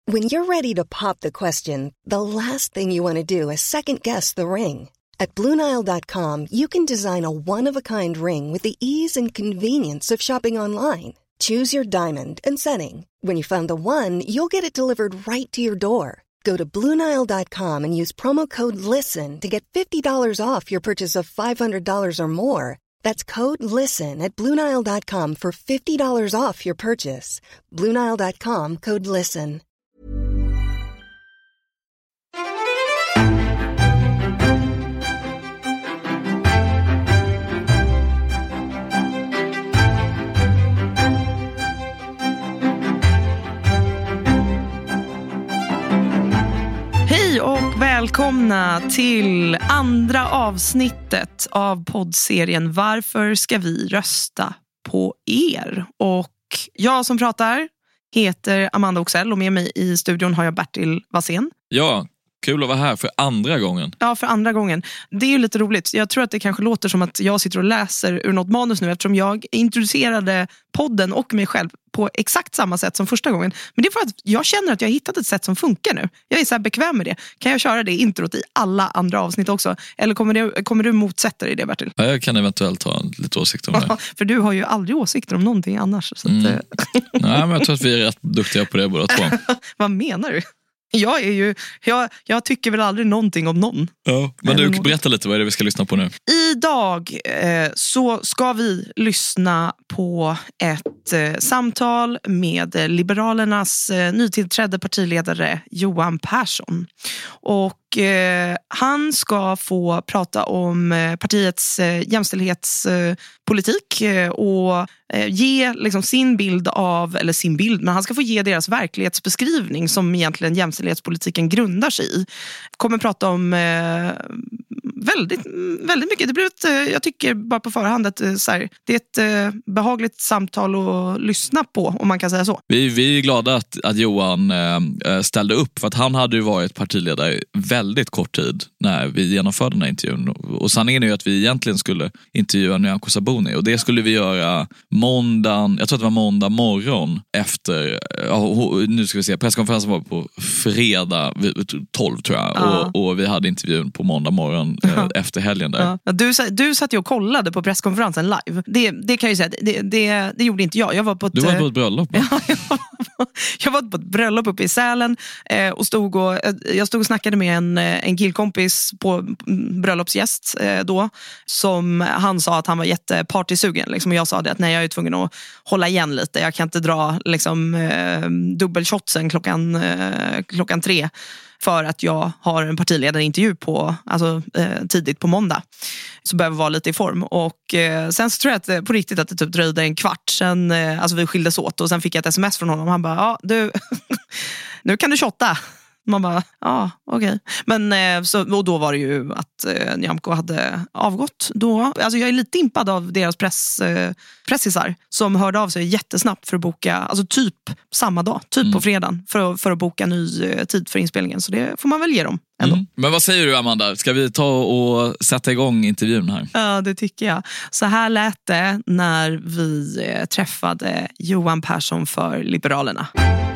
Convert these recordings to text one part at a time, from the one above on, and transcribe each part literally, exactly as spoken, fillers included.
When you're ready to pop the question, the last thing you want to do is second-guess the ring. At Blue Nile dot com, you can design a one-of-a-kind ring with the ease and convenience of shopping online. Choose your diamond and setting. When you find the one, you'll get it delivered right to your door. Go to Blue Nile dot com and use promo code LISTEN to get fifty dollars off your purchase of five hundred dollars or more. That's code LISTEN at Blue Nile dot com for fifty dollars off your purchase. Blue Nile dot com, code LISTEN. Hej och välkomna till andra avsnittet av poddserien Varför ska vi rösta på er? Och jag som pratar heter Amanda Oxell och med mig i studion har jag Bertil Wassén. Ja, kul att vara här för andra gången. Ja, för andra gången. Det är ju lite roligt. Jag tror att det kanske låter som att jag sitter och läser ur något manus nu eftersom jag introducerade podden och mig själv på exakt samma sätt som första gången. Men det är för att jag känner att jag har hittat ett sätt som funkar nu. Jag är så här bekväm med det. Kan jag köra det introt i alla andra avsnitt också? Eller kommer, det, kommer du motsätta dig det, Bertil? Ja, jag kan eventuellt ha lite åsikter om det. För du har ju aldrig åsikter om någonting annars. Så att, mm. Nej, men jag tror att vi är rätt duktiga på det båda två. Vad menar du? Jag är ju, jag, jag tycker väl aldrig någonting om någon. Ja, men du, berätta lite, vad är det vi ska lyssna på nu? Idag eh, så ska vi lyssna på ett eh, samtal med Liberalernas eh, nytillträdde partiledare Johan Persson. Och eh, han ska få prata om eh, partiets eh, jämställdhetspolitik eh, och eh, ge liksom sin bild av, eller sin bild, men han ska få ge deras verklighetsbeskrivning som egentligen jämställdhetspolitiken grundar sig i. Kommer prata om eh, väldigt, väldigt mycket. Det blir ett, eh, jag tycker bara på förhand att eh, så här, det är ett eh, behagligt samtal att lyssna på, om man kan säga så. Vi, vi är glada att, att Johan eh, ställde upp, för att han hade ju varit partiledare väldigt kort tid när vi genomförde den här intervjun. Och sanningen är ju att vi egentligen skulle intervjua Nyamko Sabuni, och det skulle vi göra måndagen, jag tror att det var måndag morgon efter, ja, nu ska vi se, presskonferensen var på fredag tolv tror jag, ja. och, och vi hade intervjun på måndag morgon eh, efter helgen där. Ja. Du, du satt ju och kollade på presskonferensen live. Det, det kan jag ju säga, det, det, det gjorde inte jag. Jag var på ett, du var på ett bröllop. Ja, jag, var, jag var på ett bröllop uppe i Sälen eh, och stod och jag stod och snackade med en, en killkompis på bröllopsgäst eh, då, som han sa att han var jättepartysugen liksom, och jag sa det att nej, jag är tvungen att hålla igen lite. Jag kan inte dra liksom eh, dubbelshotsen klockan, eh, klockan tre för att jag har en partiledarintervju på, alltså, eh, tidigt på måndag. Så behöver vara lite i form. Och eh, sen så tror jag att eh, på riktigt att det typ dröjde en kvart sen, eh, alltså vi skildes åt, och sen fick jag ett sms från honom. Han bara, ja du, nu kan du shotta. Man bara, ja, okej. Okay. Men eh, så, och då var det ju att eh, Nyamko hade avgått då. Alltså jag är lite impad av deras press, eh, pressisar som hörde av sig jättesnabbt för att boka, alltså typ samma dag, typ mm. på fredagen, för att, för att boka ny eh, tid för inspelningen. Så det får man väl ge dem ändå. Mm. Men vad säger du, Amanda? Ska vi ta och sätta igång intervjun här? Ja, det tycker jag. Så här lät det när vi eh, träffade Johan Persson för Liberalerna.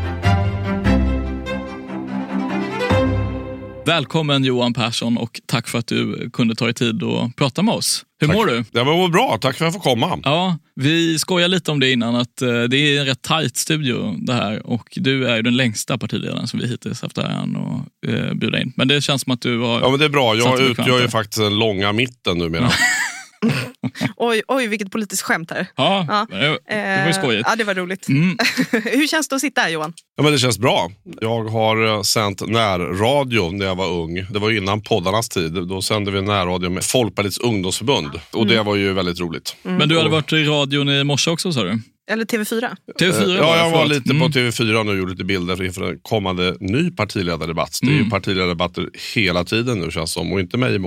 Välkommen Johan Persson, och tack för att du kunde ta dig tid och prata med oss. Hur tack. mår du? Det var bra, tack för att jag får komma. Ja, vi skojar lite om det innan, att uh, det är en rätt tajt studio det här, och du är ju den längsta partiledaren som vi hittills haft äran att uh, bjuda in. Men det känns som att du har... Ja, men det är bra, jag utgör ju faktiskt den långa mitten numera. oj, oj, vilket politiskt skämt här. Ja, ja. Det, det var ju skojigt. Ja, det var roligt. Mm. Hur känns det att sitta här, Johan? Ja, men det känns bra. Jag har sänt närradio när jag var ung. Det var innan poddarnas tid. Då sände vi närradio med Folkpartiets ungdomsförbund. Och det var ju väldigt roligt. Mm. Men du hade varit i radion i morse också, sa du? Eller T V fyra? T V fyra ja, jag var förlåt. lite mm. på T V fyra nu och gjorde lite bilder inför en kommande ny partiledardebatt. Det är mm. ju partiledardebatter hela tiden nu, känns som, och inte mig emot.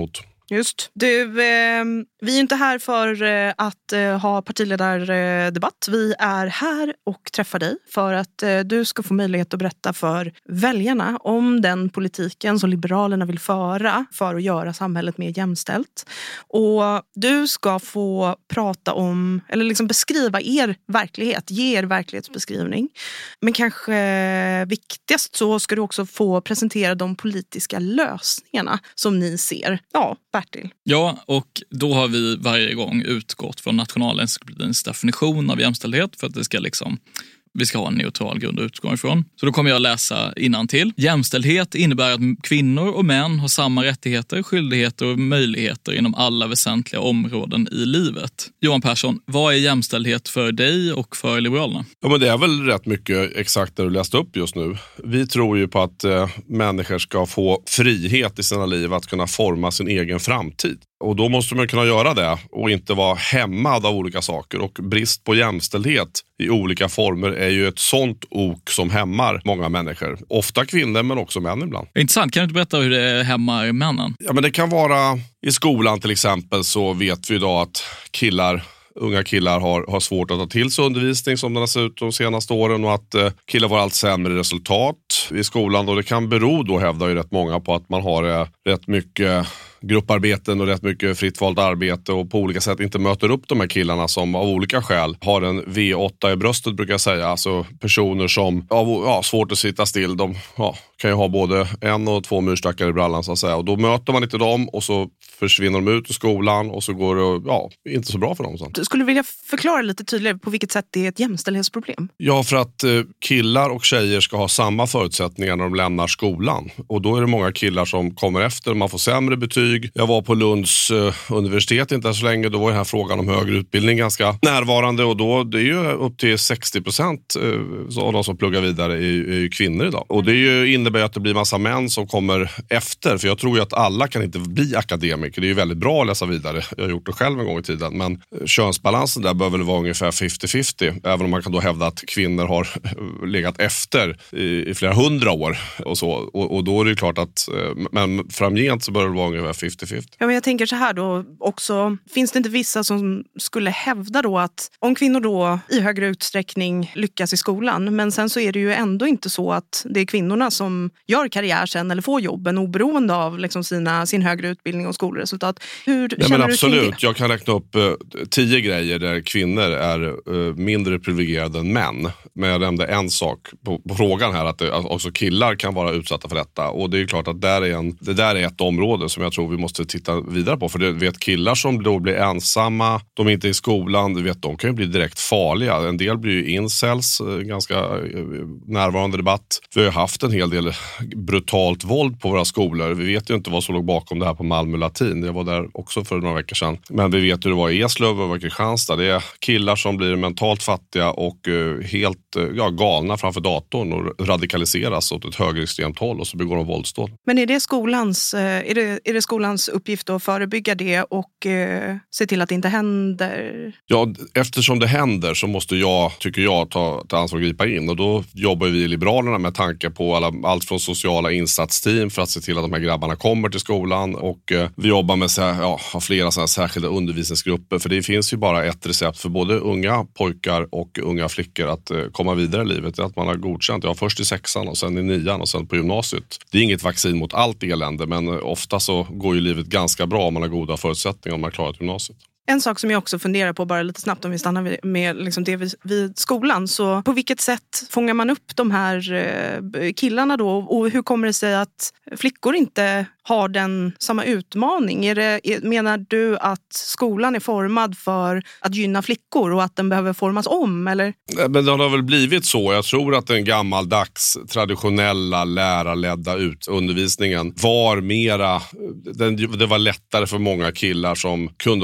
Just. Du, eh, vi är inte här för eh, att eh, ha partiledardebatt. Vi är här och träffar dig för att eh, du ska få möjlighet att berätta för väljarna om den politiken som Liberalerna vill föra för att göra samhället mer jämställt. Och du ska få prata om, eller liksom beskriva er verklighet, ge er verklighetsbeskrivning. Men kanske viktigast så ska du också få presentera de politiska lösningarna som ni ser. Ja, Bertil. Ja, och då har vi varje gång utgått från Nationalencyklopedins definition av jämställdhet för att det ska liksom... Vi ska ha en neutral grund att utgå ifrån. Så då kommer jag läsa innantill. Jämställdhet innebär att kvinnor och män har samma rättigheter, skyldigheter och möjligheter inom alla väsentliga områden i livet. Johan Persson, vad är jämställdhet för dig och för Liberalerna? Ja, men det är väl rätt mycket exakt det du läste upp just nu. Vi tror ju på att eh, människor ska få frihet i sina liv att kunna forma sin egen framtid. Och då måste man kunna göra det och inte vara hämmad av olika saker. Och brist på jämställdhet i olika former är ju ett sånt ok som hämmar många människor. Ofta kvinnor men också män ibland. Intressant, kan du inte berätta hur det hämmar männen? Ja, men det kan vara i skolan till exempel, så vet vi idag att killar... Unga killar har, har svårt att ta till sig undervisning som den har sett ut de senaste åren, och att eh, killar får allt sämre resultat i skolan. Och det kan bero, då hävdar ju rätt många, på att man har eh, rätt mycket grupparbeten och rätt mycket fritt valt arbete och på olika sätt inte möter upp de här killarna som av olika skäl har en V åtta i bröstet, brukar jag säga. Alltså personer som har ja, svårt att sitta still. De ja, kan ju ha både en och två myrstackar i brallan så att säga. Och då möter man inte dem och så försvinner de ut ur skolan och så går det ja, inte så bra för dem. Du skulle vilja förklara lite tydligare på vilket sätt det är ett jämställdhetsproblem? Ja, för att eh, killar och tjejer ska ha samma förutsättningar när de lämnar skolan. Och då är det många killar som kommer efter, man får sämre betyg. Jag var på Lunds eh, universitet inte så länge, då var den här frågan om högre utbildning ganska närvarande, och då det är ju upp till sextio procent eh, av de som pluggar vidare är, är ju kvinnor idag. Och det är ju, innebär att det blir massa män som kommer efter, för jag tror ju att alla kan inte bli akademiker. Det är ju väldigt bra att läsa vidare, jag har gjort det själv en gång i tiden, men könsbalansen där bör väl vara ungefär femtio femtio, även om man kan då hävda att kvinnor har legat efter i, i flera hundra år och så, och, och då är det ju klart att men framgent så bör det vara ungefär femtio femtio. Ja, men jag tänker så här då också, finns det inte vissa som skulle hävda då att om kvinnor då i högre utsträckning lyckas i skolan, men sen så är det ju ändå inte så att det är kvinnorna som gör karriär sen eller får jobben oberoende av liksom sina, sin högre utbildning och skolresultat. Hur ja, känner men du absolut, kring det? jag kan räkna upp uh, tio grejer där kvinnor är uh, mindre privilegierade än män. Men jag nämnde en sak på, på frågan här, att, det, att också killar kan vara utsatta för detta. Och det är ju klart att där är en, det där är ett område som jag tror vi måste titta vidare på. För det vet killar som då blir ensamma, de är inte i skolan, du vet, de kan ju bli direkt farliga. En del blir ju incels, ganska närvarande debatt. Vi har ju haft en hel del brutalt våld på våra skolor. Vi vet ju inte vad som låg bakom det här på Malmö Latin. Jag var där också för några veckor sedan. Men vi vet hur det var i Eslöv och Kristianstad. Det är killar som blir mentalt fattiga och helt ja, galna framför datorn och radikaliseras åt ett högerextremt håll, och så begår de våldsdåd. Men är det skolans, är det, är det skolans uppgift att förebygga det och eh, se till att det inte händer? Ja, eftersom det händer så måste jag, tycker jag, ta, ta ansvar och gripa in. Och då jobbar vi i Liberalerna med tanke på alla, allt från sociala insatsteam för att se till att de här grabbarna kommer till skolan. Och eh, vi jobbar med så här, ja, har flera sådana särskilda undervisningsgrupper. För det finns ju bara ett recept för både unga pojkar och unga flickor att eh, komma vidare i livet. Det är att man har godkänt. Ja, först i sexan och sen i nian och sen på gymnasiet. Det är inget vaccin mot allt elände, men ofta så går ju livet ganska bra om man har goda förutsättningar om man har klarat gymnasiet. En sak som jag också funderar på, bara lite snabbt om vi stannar med, med liksom det vid, vid skolan. Så på vilket sätt fångar man upp de här eh, killarna då? Och hur kommer det sig att flickor inte har den samma utmaning? Är det, är, menar du att skolan är formad för att gynna flickor och att den behöver formas om? Eller? Men det har väl blivit så. Jag tror att den gammaldags traditionella lärarledda ut undervisningen var mera, den, det var lättare för många killar som kunde vara stökiga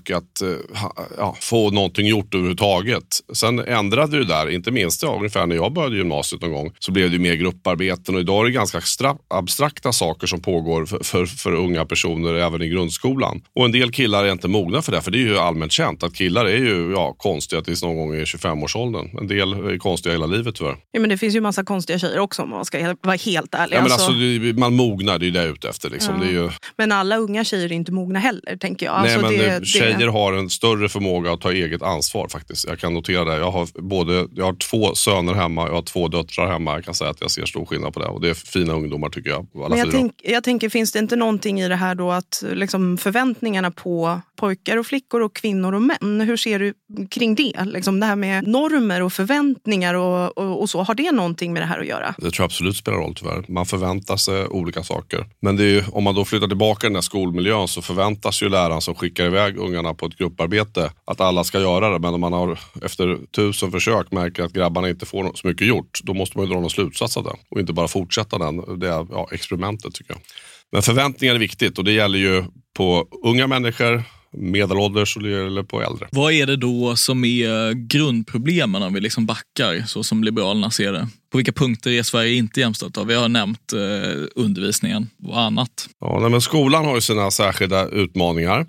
och att ja, få någonting gjort överhuvudtaget. Sen ändrade det där, inte minst ja, ungefär när jag började gymnasiet någon gång, så blev det mer grupparbeten och idag är det ganska extra, abstrakta saker som pågår för, för, för unga personer även i grundskolan. Och en del killar är inte mogna för det, för det är ju allmänt känt att killar är ju ja, konstiga tills någon gång i tjugofem-årsåldern. En del är konstiga hela livet tyvärr. Ja, men det finns ju massa konstiga tjejer också om man ska vara helt ärlig. Ja, men alltså, alltså, man mognar, det är ju det ute efter. Liksom. Ja. Det är ju... Men alla unga tjejer är inte mogna heller, tänker jag. Alltså, Nej, men det, tjejer det... har en större förmåga att ta eget ansvar faktiskt. Jag kan notera det. Jag har, både, jag har två söner hemma, jag har två döttrar hemma. Jag kan säga att jag ser stor skillnad på det. Och det är fina ungdomar tycker jag. Alla men jag, fyra. tänk, jag tänker, finns det inte någonting i det här då att liksom, förväntningarna på pojkar och flickor och kvinnor och män, hur ser du kring det? Liksom, det här med normer och förväntningar och, och, och så, har det någonting med det här att göra? Det tror jag absolut spelar roll tyvärr. Man förväntar sig olika saker. Men det är ju, om man då flyttar tillbaka i den här skolmiljön så förväntas ju läraren som skickar iväg ungarna på ett grupparbete att alla ska göra det. Men om man har efter tusen försök märker att grabbarna inte får så mycket gjort, då måste man ju dra någon slutsats av det. Och inte bara fortsätta den, det ja, experimentet tycker jag. Men förväntningar är viktigt och det gäller ju på unga människor, medelålders eller på äldre. Vad är det då som är grundproblemen om vi liksom backar så som Liberalerna ser det? På vilka punkter är Sverige inte jämställt av? Vi har nämnt eh, undervisningen och annat. Ja, nej, men skolan har ju sina särskilda utmaningar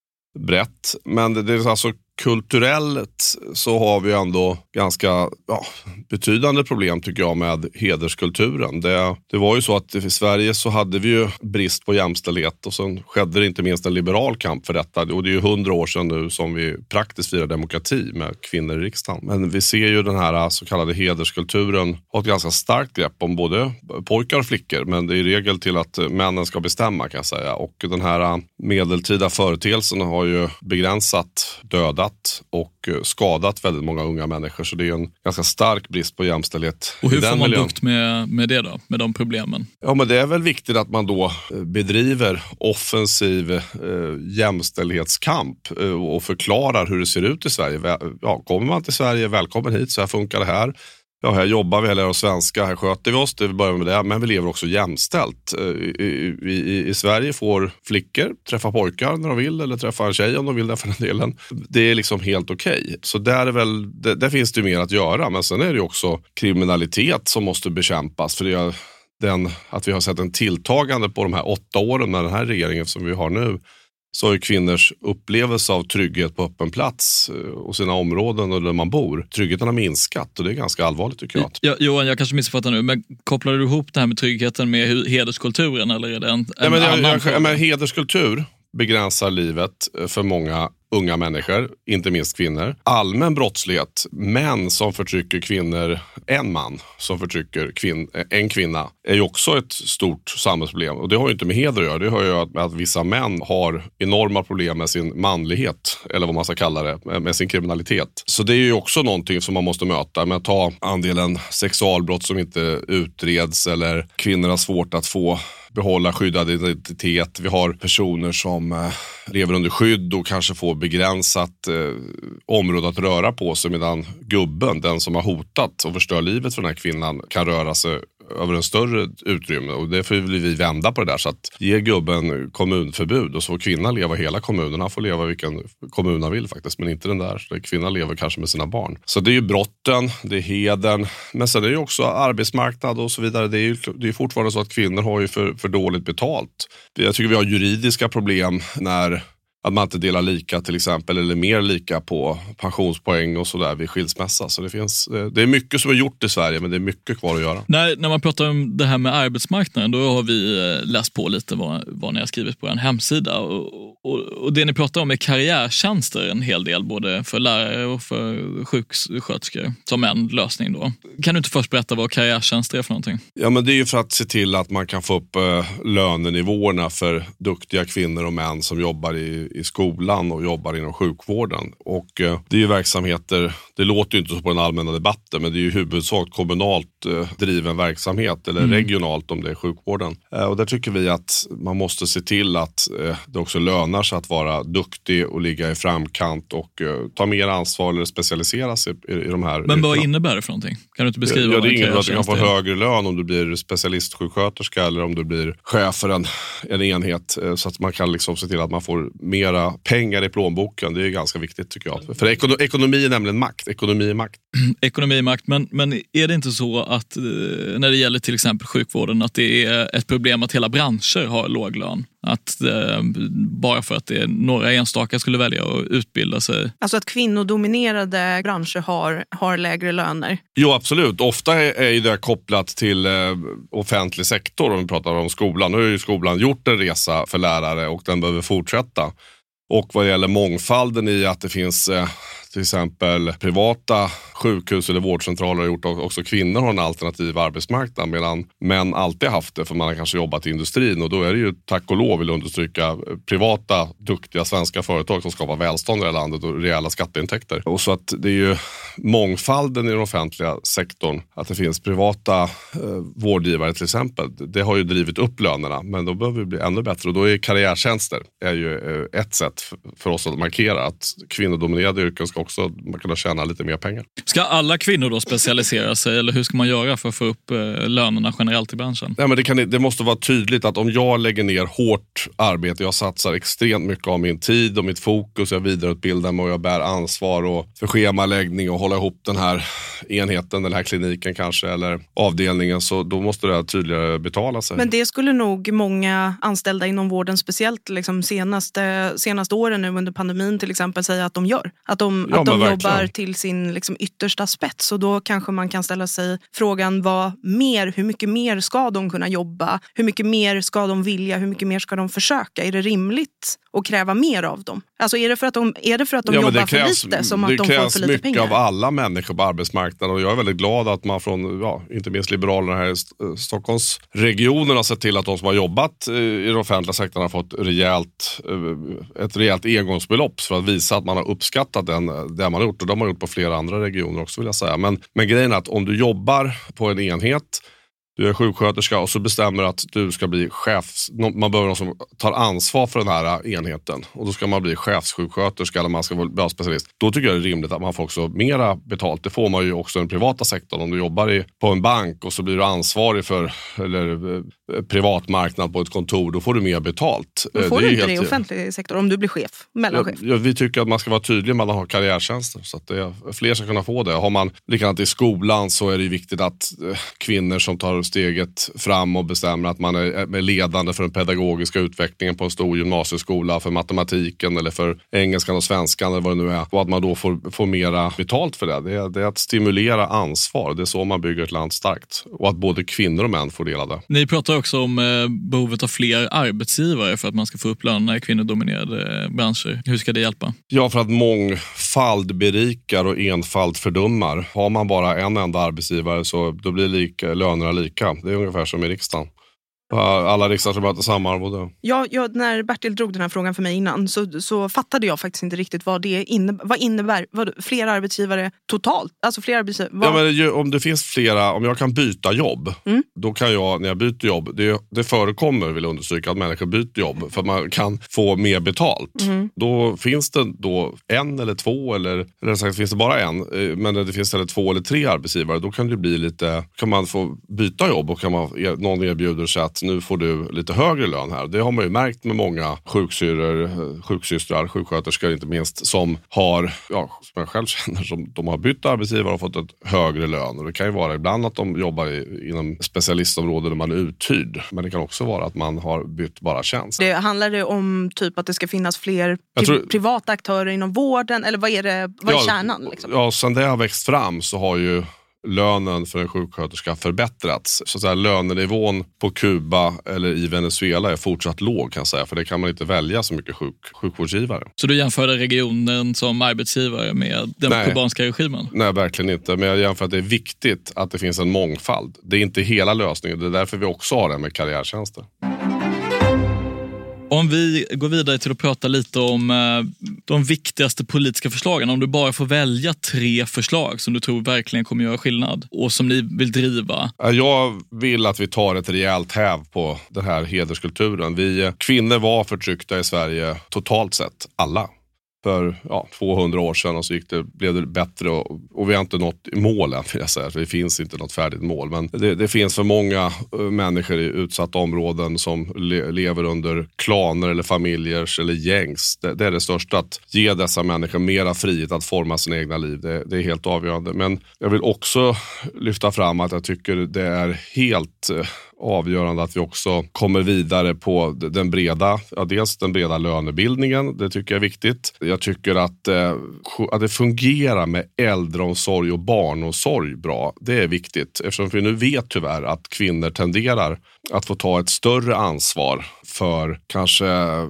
brett, men det, det är alltså kulturellt så har vi ändå ganska ja, betydande problem tycker jag med hederskulturen. Det, det var ju så att i Sverige så hade vi ju brist på jämställdhet och sen skedde det inte minst en liberal kamp för detta. Och det är ju hundra år sedan nu som vi praktiskt firar demokrati med kvinnor i riksdagen. Men vi ser ju den här så kallade hederskulturen har ett ganska starkt grepp om både pojkar och flickor, men det är i regel till att männen ska bestämma kan jag säga. Och den här medeltida företeelsen har ju begränsat döda och skadat väldigt många unga människor. Så det är en ganska stark brist på jämställdhet. Och hur får man miljön. bukt med, med det då? Med de problemen? Ja, men det är väl viktigt att man då bedriver offensiv eh, jämställdhetskamp eh, och förklarar hur det ser ut i Sverige. Ja, kommer man till Sverige, välkommen hit, så här funkar det här. Ja, här jobbar vi, eller svenska, här sköter vi oss, det börjar med det, men vi lever också jämställt. I, i, i Sverige får flickor träffa pojkar när de vill, eller träffa en tjej om de vill, där för den delen. Det är liksom helt okej. Okay. Så där, är väl, där, där finns det mer att göra, men sen är det ju också kriminalitet som måste bekämpas, för det är den, att vi har sett en tilltagande på de här åtta åren med den här regeringen som vi har nu. Så är kvinnors upplevelse av trygghet på öppen plats och sina områden och där man bor. Tryggheten har minskat och det är ganska allvarligt tycker jag. Ja, Johan, jag kanske missfattar nu, men kopplar du ihop det här med tryggheten med hederskulturen eller är det en, en ja, men annan jag, fråga? jag, men hederskultur begränsar livet för många unga människor, inte minst kvinnor. Allmän brottslighet, män som förtrycker kvinnor, en man som förtrycker kvin- en kvinna är ju också ett stort samhällsproblem. Och det har ju inte med heder att göra, det har ju att, att vissa män har enorma problem med sin manlighet, eller vad man ska kalla det, med sin kriminalitet. Så det är ju också någonting som man måste möta med att ta andelen sexualbrott som inte utreds eller kvinnor har svårt att få behålla skyddad identitet. Vi har personer som eh, lever under skydd och kanske får begränsat eh, område att röra på sig, medan gubben, den som har hotat och förstör livet för den här kvinnan, kan röra sig över en större utrymme. Och därför vill vi vända på det där, så att ge gubben kommunförbud och så får kvinnan leva hela kommunen. Han får leva vilken kommun han vill faktiskt, men inte den där. Så kvinnan lever kanske med sina barn. Så det är ju brotten, det är hedern, men sen är det ju också arbetsmarknad och så vidare. Det är ju det är fortfarande så att kvinnor har ju för, för dåligt betalt. Jag tycker vi har juridiska problem när att man inte delar lika till exempel, eller mer lika på pensionspoäng och sådär vid skilsmässa. Så det finns, det är mycket som är gjort i Sverige, men det är mycket kvar att göra. När, när man pratar om det här med arbetsmarknaden, då har vi läst på lite vad, vad ni har skrivit på en hemsida. Och, och, och det ni pratar om är karriärtjänster en hel del, både för lärare och för sjuksköterskor, som en lösning då. Kan du inte först berätta vad karriärtjänster är för någonting? Ja, men det är ju för att se till att man kan få upp eh, lönenivåerna för duktiga kvinnor och män som jobbar i i skolan och jobbar inom sjukvården. Och eh, det är ju verksamheter, det låter ju inte så på den allmänna debatten, men det är ju huvudsak kommunalt eh, driven verksamhet eller mm. regionalt om det är sjukvården. Eh, och där tycker vi att man måste se till att eh, det också lönar lönar sig att vara duktig och ligga i framkant och uh, ta mer ansvar eller specialisera sig i, i de här. Men vad innebär det för någonting? Kan du inte beskriva? Ja, det är inget att du kan få är? högre lön om du blir specialistsjuksköterska eller om du blir chef för en, en enhet, så att man kan liksom se till att man får mera pengar i plånboken. Det är ganska viktigt tycker jag. För ekonomi, ekonomi är nämligen makt. Ekonomi är makt. Ekonomi är makt, men, men är det inte så att när det gäller till exempel sjukvården att det är ett problem att hela branscher har låg lön? Att eh, bara för att det är några enstaka skulle välja att utbilda sig. Alltså att kvinnodominerade branscher har, har lägre löner. Jo, absolut. Ofta är, är ju det kopplat till eh, offentlig sektor om vi pratar om skolan. Nu har ju skolan gjort en resa för lärare och den behöver fortsätta. Och vad gäller mångfalden i att det finns eh, till exempel privata sjukhus eller vårdcentraler har gjort också kvinnor har en alternativ arbetsmarknad medan män alltid haft det för man har kanske jobbat i industrin och då är det ju tack och lov vill understryka privata duktiga svenska företag som skapar välstånd i det här landet och rejäla skatteintäkter. Och så att det är ju mångfalden i den offentliga sektorn att det finns privata eh, vårdgivare till exempel. Det har ju drivit upp lönerna men då behöver vi bli ännu bättre och då är karriärtjänster är ju eh, ett sätt för, för oss att markera att kvinnodominerade yrken ska också man kunna tjäna lite mer pengar. Ska alla kvinnor då specialisera sig eller hur ska man göra för att få upp eh, lönerna generellt i branschen? Nej, men det, kan, det måste vara tydligt att om jag lägger ner hårt arbete, jag satsar extremt mycket av min tid och mitt fokus, jag vidareutbildar mig och jag bär ansvar och för schemaläggning och hålla ihop den här enheten, den här kliniken kanske eller avdelningen så då måste det tydligare betala sig. Men det skulle nog många anställda inom vården speciellt liksom senaste, senaste åren nu under pandemin till exempel säga att de gör. Att de, ja, att de verkligen. jobbar till sin liksom yttersta spets och då kanske man kan ställa sig frågan vad mer, hur mycket mer ska de kunna jobba? Hur mycket mer ska de vilja? Hur mycket mer ska de försöka? Är det rimligt att kräva mer av dem? Alltså är det för att de, är det för att de ja, jobbar krävs, för lite som att de får för lite pengar? Det krävs mycket av alla människor på arbetsmarknaden och jag är väldigt glad att man från, ja, inte minst Liberalerna här i Stockholmsregionen har sett till att de som har jobbat i den offentliga sektorn har fått rejält, ett rejält engångsbelopp för att visa att man har uppskattat den, det man har gjort och de har gjort på flera andra regioner också vill jag säga. Men, men grejen är att om du jobbar på en enhet, du är sjuksköterska och så bestämmer att du ska bli chef. Man behöver någon som tar ansvar för den här enheten. Och då ska man bli chefssjuksköterska eller man ska vara specialist. Då tycker jag det är rimligt att man får också mera betalt. Det får man ju också i den privata sektorn. Om du jobbar i, på en bank och så blir du ansvarig för eller, eh, privatmarknad på ett kontor. Då får du mer betalt. Men får det du inte helt, det i offentlig sektor om du blir chef? Mellanchef? Ja, vi tycker att man ska vara tydlig med att man har karriärtjänster. Så att det, fler ska kunna få det. Har man likadant i skolan så är det viktigt att eh, kvinnor som tar steget fram och bestämmer att man är ledande för den pedagogiska utvecklingen på en stor gymnasieskola för matematiken eller för engelskan och svenskan eller vad det nu är. Och att man då får, får mera betalt för det. Det är, det är att stimulera ansvar. Det är så man bygger ett land starkt. Och att både kvinnor och män får dela det. Ni pratar också om eh, behovet av fler arbetsgivare för att man ska få upp lönerna i kvinnodominerade branscher. Hur ska det hjälpa? Ja, för att mångfald berikar och enfald fördummar. Har man bara en enda arbetsgivare så då blir lika, lönerna lika. Det är ungefär som i riksdagen. Alla riksdagsledamöter samma arvode. Ja, ja, när Bertil drog den här frågan för mig innan så, så fattade jag faktiskt inte riktigt vad det innebär. Vad innebär vad, fler arbetsgivare totalt? Alltså fler arbetsgivare. Vad... Ja, men ju, om det finns flera, om jag kan byta jobb, mm. då kan jag när jag byter jobb, det, det förekommer vill jag understryka att människor byter jobb för att man kan få mer betalt. Mm. Då finns det då en eller två eller, eller sagt finns det bara en, men det finns det två eller tre arbetsgivare, då kan det bli lite, kan man få byta jobb och kan man, någon erbjuder sig att nu får du lite högre lön här. Det har man ju märkt med många sjuksyror, sjuksystrar, sjuksköterskor inte minst som har, ja, som jag själv känner, som de har bytt arbetsgivare och fått ett högre lön. Och det kan ju vara ibland att de jobbar i, inom specialistområden där man är uthyrd. Men det kan också vara att man har bytt bara tjänst. Det handlar det om typ att det ska finnas fler pri- tror, privata aktörer inom vården eller vad är det, vad är ja, kärnan? Liksom? Ja, sen det har växt fram så har ju lönen för en sjuksköterska förbättrats. Så att säga, lönenivån på Kuba eller i Venezuela är fortsatt låg kan jag säga. För det kan man inte välja så mycket sjuk, sjukvårdsgivare. Så du jämförde regionen som arbetsgivare med den Nej. kubanska regimen? Nej, verkligen inte. Men jag jämför att det är viktigt att det finns en mångfald. Det är inte hela lösningen. Det är därför vi också har det med karriärtjänster. Om vi går vidare till att prata lite om de viktigaste politiska förslagen? Om du bara får välja tre förslag som du tror verkligen kommer göra skillnad och som ni vill driva. Jag vill att vi tar ett rejält häv på den här hederskulturen. Vi kvinnor var förtryckta i Sverige totalt sett, alla. För ja, tvåhundra år sedan och så gick det, blev det bättre och, och vi har inte nått målen, vill jag säga. Det finns inte något färdigt mål, men det, det finns för många människor i utsatta områden som le, lever under klaner eller familjers eller gängs. Det, det är det största, att ge dessa människor mera frihet att forma sina egna liv. Det, det är helt avgörande. Men jag vill också lyfta fram att jag tycker det är helt avgörande att vi också kommer vidare på den breda, ja, dels den breda lönebildningen, det tycker jag är viktigt. Jag tycker att, eh, att det fungerar med äldreomsorg och barnomsorg bra, det är viktigt. Eftersom vi nu vet tyvärr att kvinnor tenderar att få ta ett större ansvar för kanske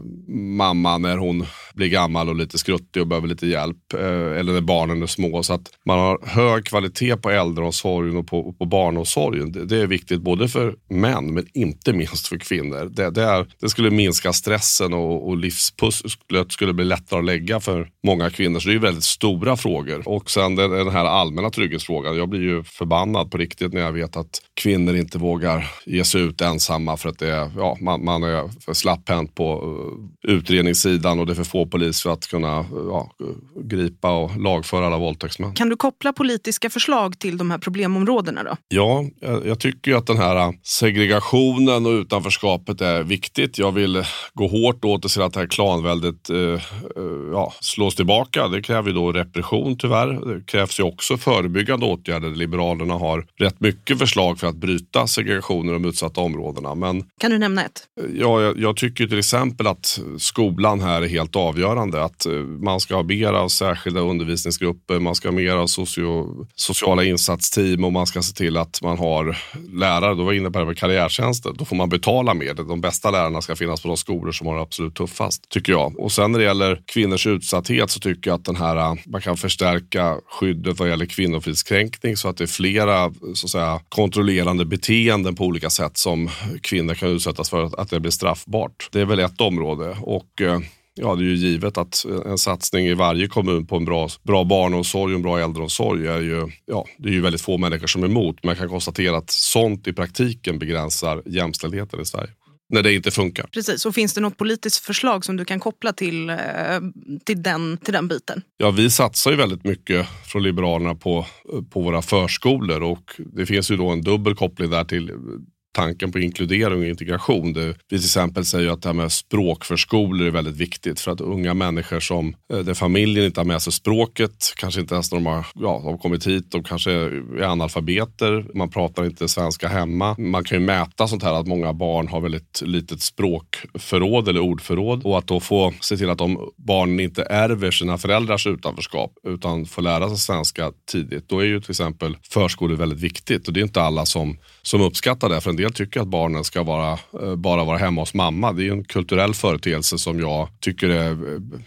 mamma när hon blir gammal och lite skruttig och behöver lite hjälp, eh, eller när barnen är små. Så att man har hög kvalitet på äldreomsorgen och på, på barnomsorgen. Det, det är viktigt både för män men inte minst för kvinnor. Det, det, är, det skulle minska stressen och, och livspusslet skulle bli lättare att lägga för många kvinnor. Så det är väldigt stora frågor. Och sen den, den här allmänna trygghetsfrågan. Jag blir ju förbannad på riktigt när jag vet att kvinnor inte vågar ge sig ut ensamma för att det är, ja, man, man är för slapphänt på uh, utredningssidan och det är för få polis för att kunna ja, gripa och lagföra alla våldtäktsmän. Kan du koppla politiska förslag till de här problemområdena då? Ja, jag, jag tycker att den här segregationen och utanförskapet är viktigt. Jag vill gå hårt åt och se att det här klanväldet uh, uh, ja, slås tillbaka. Det kräver då repression tyvärr. Det krävs ju också förebyggande åtgärder. Liberalerna har rätt mycket förslag för att bryta segregationen i de utsatta områdena. Men, kan du nämna ett? Ja, jag, jag tycker till exempel att skolan här är helt avgörande. Att man ska ha mer av särskilda undervisningsgrupper, man ska ha mer av socio, sociala insatsteam och man ska se till att man har lärare. Då var jag inne på det med karriärtjänster. Då får man betala mer. De bästa lärarna ska finnas på de skolor som har det absolut tuffast, tycker jag. Och sen när det gäller kvinnors utsatthet så tycker jag att den här, man kan förstärka skyddet vad gäller kvinnofridskränkning så att det är flera så att säga, kontrollerande beteenden på olika sätt som kvinnor kan utsättas för att det blir straffbart. Det är väl ett område och ja, det är ju givet att en satsning i varje kommun på en bra, bra barnomsorg och en bra äldreomsorg är ju, ja, det är ju väldigt få människor som är emot. Men jag kan konstatera att sånt i praktiken begränsar jämställdheten i Sverige. När det inte funkar. Precis, och finns det något politiskt förslag som du kan koppla till, till, den, till den biten? Ja, vi satsar ju väldigt mycket från Liberalerna på, på våra förskolor och det finns ju då en dubbel koppling där till tanken på inkludering och integration. Det, vi till exempel säger att det här med språkförskolor är väldigt viktigt för att unga människor som där familjen inte har med sig språket, kanske inte ens när de har, ja, de har kommit hit, de kanske är analfabeter, man pratar inte svenska hemma. Man kan ju mäta sånt här att många barn har väldigt litet språkförråd eller ordförråd och att då få se till att de barnen inte ärver sina föräldrars utanförskap utan får lära sig svenska tidigt. Då är ju till exempel förskolor väldigt viktigt och det är inte alla som, som uppskattar det. För en del tycker att barnen ska vara, bara vara hemma hos mamma. Det är en kulturell företeelse som jag tycker är,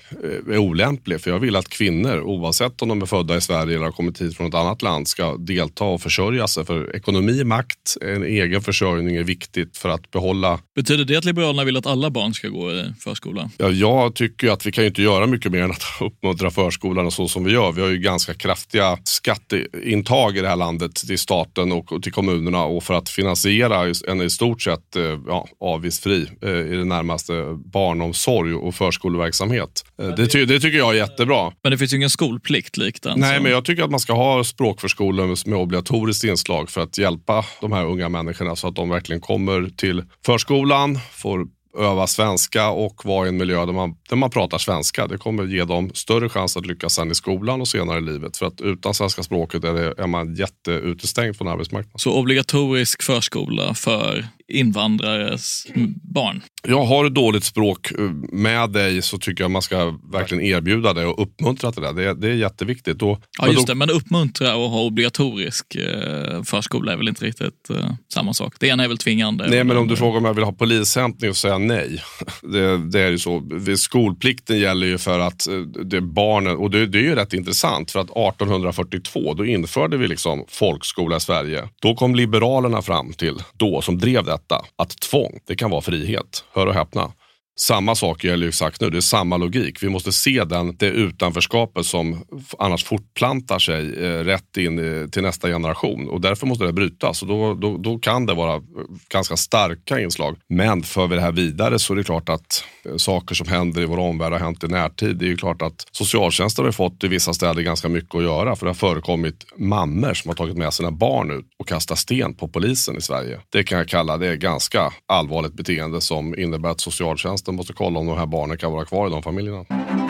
är olämplig. För jag vill att kvinnor, oavsett om de är födda i Sverige eller har kommit hit från ett annat land, ska delta och försörja sig. För ekonomi, makt, en egen försörjning är viktigt för att behålla. Betyder det att Liberalerna vill att alla barn ska gå i förskolan? Ja, jag tycker att vi kan ju inte göra mycket mer än att uppmuntra förskolan och så som vi gör. Vi har ju ganska kraftiga skatteintag i det här landet till staten och till kommunerna och för att finansiera en i stort sett ja, avgiftsfri eh, i det närmaste barnomsorg och förskoleverksamhet. Eh, det, ty- det tycker jag är jättebra. Men det finns ju ingen skolplikt likt den. Nej, så. Men jag tycker att man ska ha språkförskolor med obligatoriskt inslag för att hjälpa de här unga människorna så att de verkligen kommer till förskolan, får öva svenska och vara i en miljö där man, där man pratar svenska. Det kommer ge dem större chans att lyckas sen i skolan och senare i livet. För att utan svenska språket är, det, är man jätteutestängd från arbetsmarknaden. Så obligatorisk förskola för invandrares barn? Jag har ett dåligt språk med dig så tycker jag man ska verkligen erbjuda det och uppmuntra till det. Det är, det är jätteviktigt. Då, ja just då, det, men uppmuntra och ha obligatorisk eh, förskola är väl inte riktigt eh, samma sak. Det ena är väl tvingande. Nej, men om du frågar om jag vill ha polishämtning och säga nej. Det, det är ju så. Skolplikten gäller ju för att det är barnen, och det, det är ju rätt intressant för att arton fyrtiotvå då införde vi liksom folkskola i Sverige. Då kom Liberalerna fram till, då som drev detta, att tvång, det kan vara frihet. Hör och häpna. samma sak gäller ju sagt nu, det är samma logik. Vi måste se den, det utanförskapet som annars fortplantar sig eh, rätt in eh, till nästa generation. Och därför måste det brytas. Och då, då, då kan det vara ganska starka inslag. Men för vi det här vidare så är det klart att eh, saker som händer i vår omvärld har hänt i närtid. Det är ju klart att socialtjänsten har fått i vissa städer ganska mycket att göra. För det har förekommit mammor som har tagit med sina barn ut och kastat sten på polisen i Sverige. Det kan jag kalla det ganska allvarligt beteende som innebär att socialtjänsten måste kolla om de här barnen kan vara kvar i de familjerna.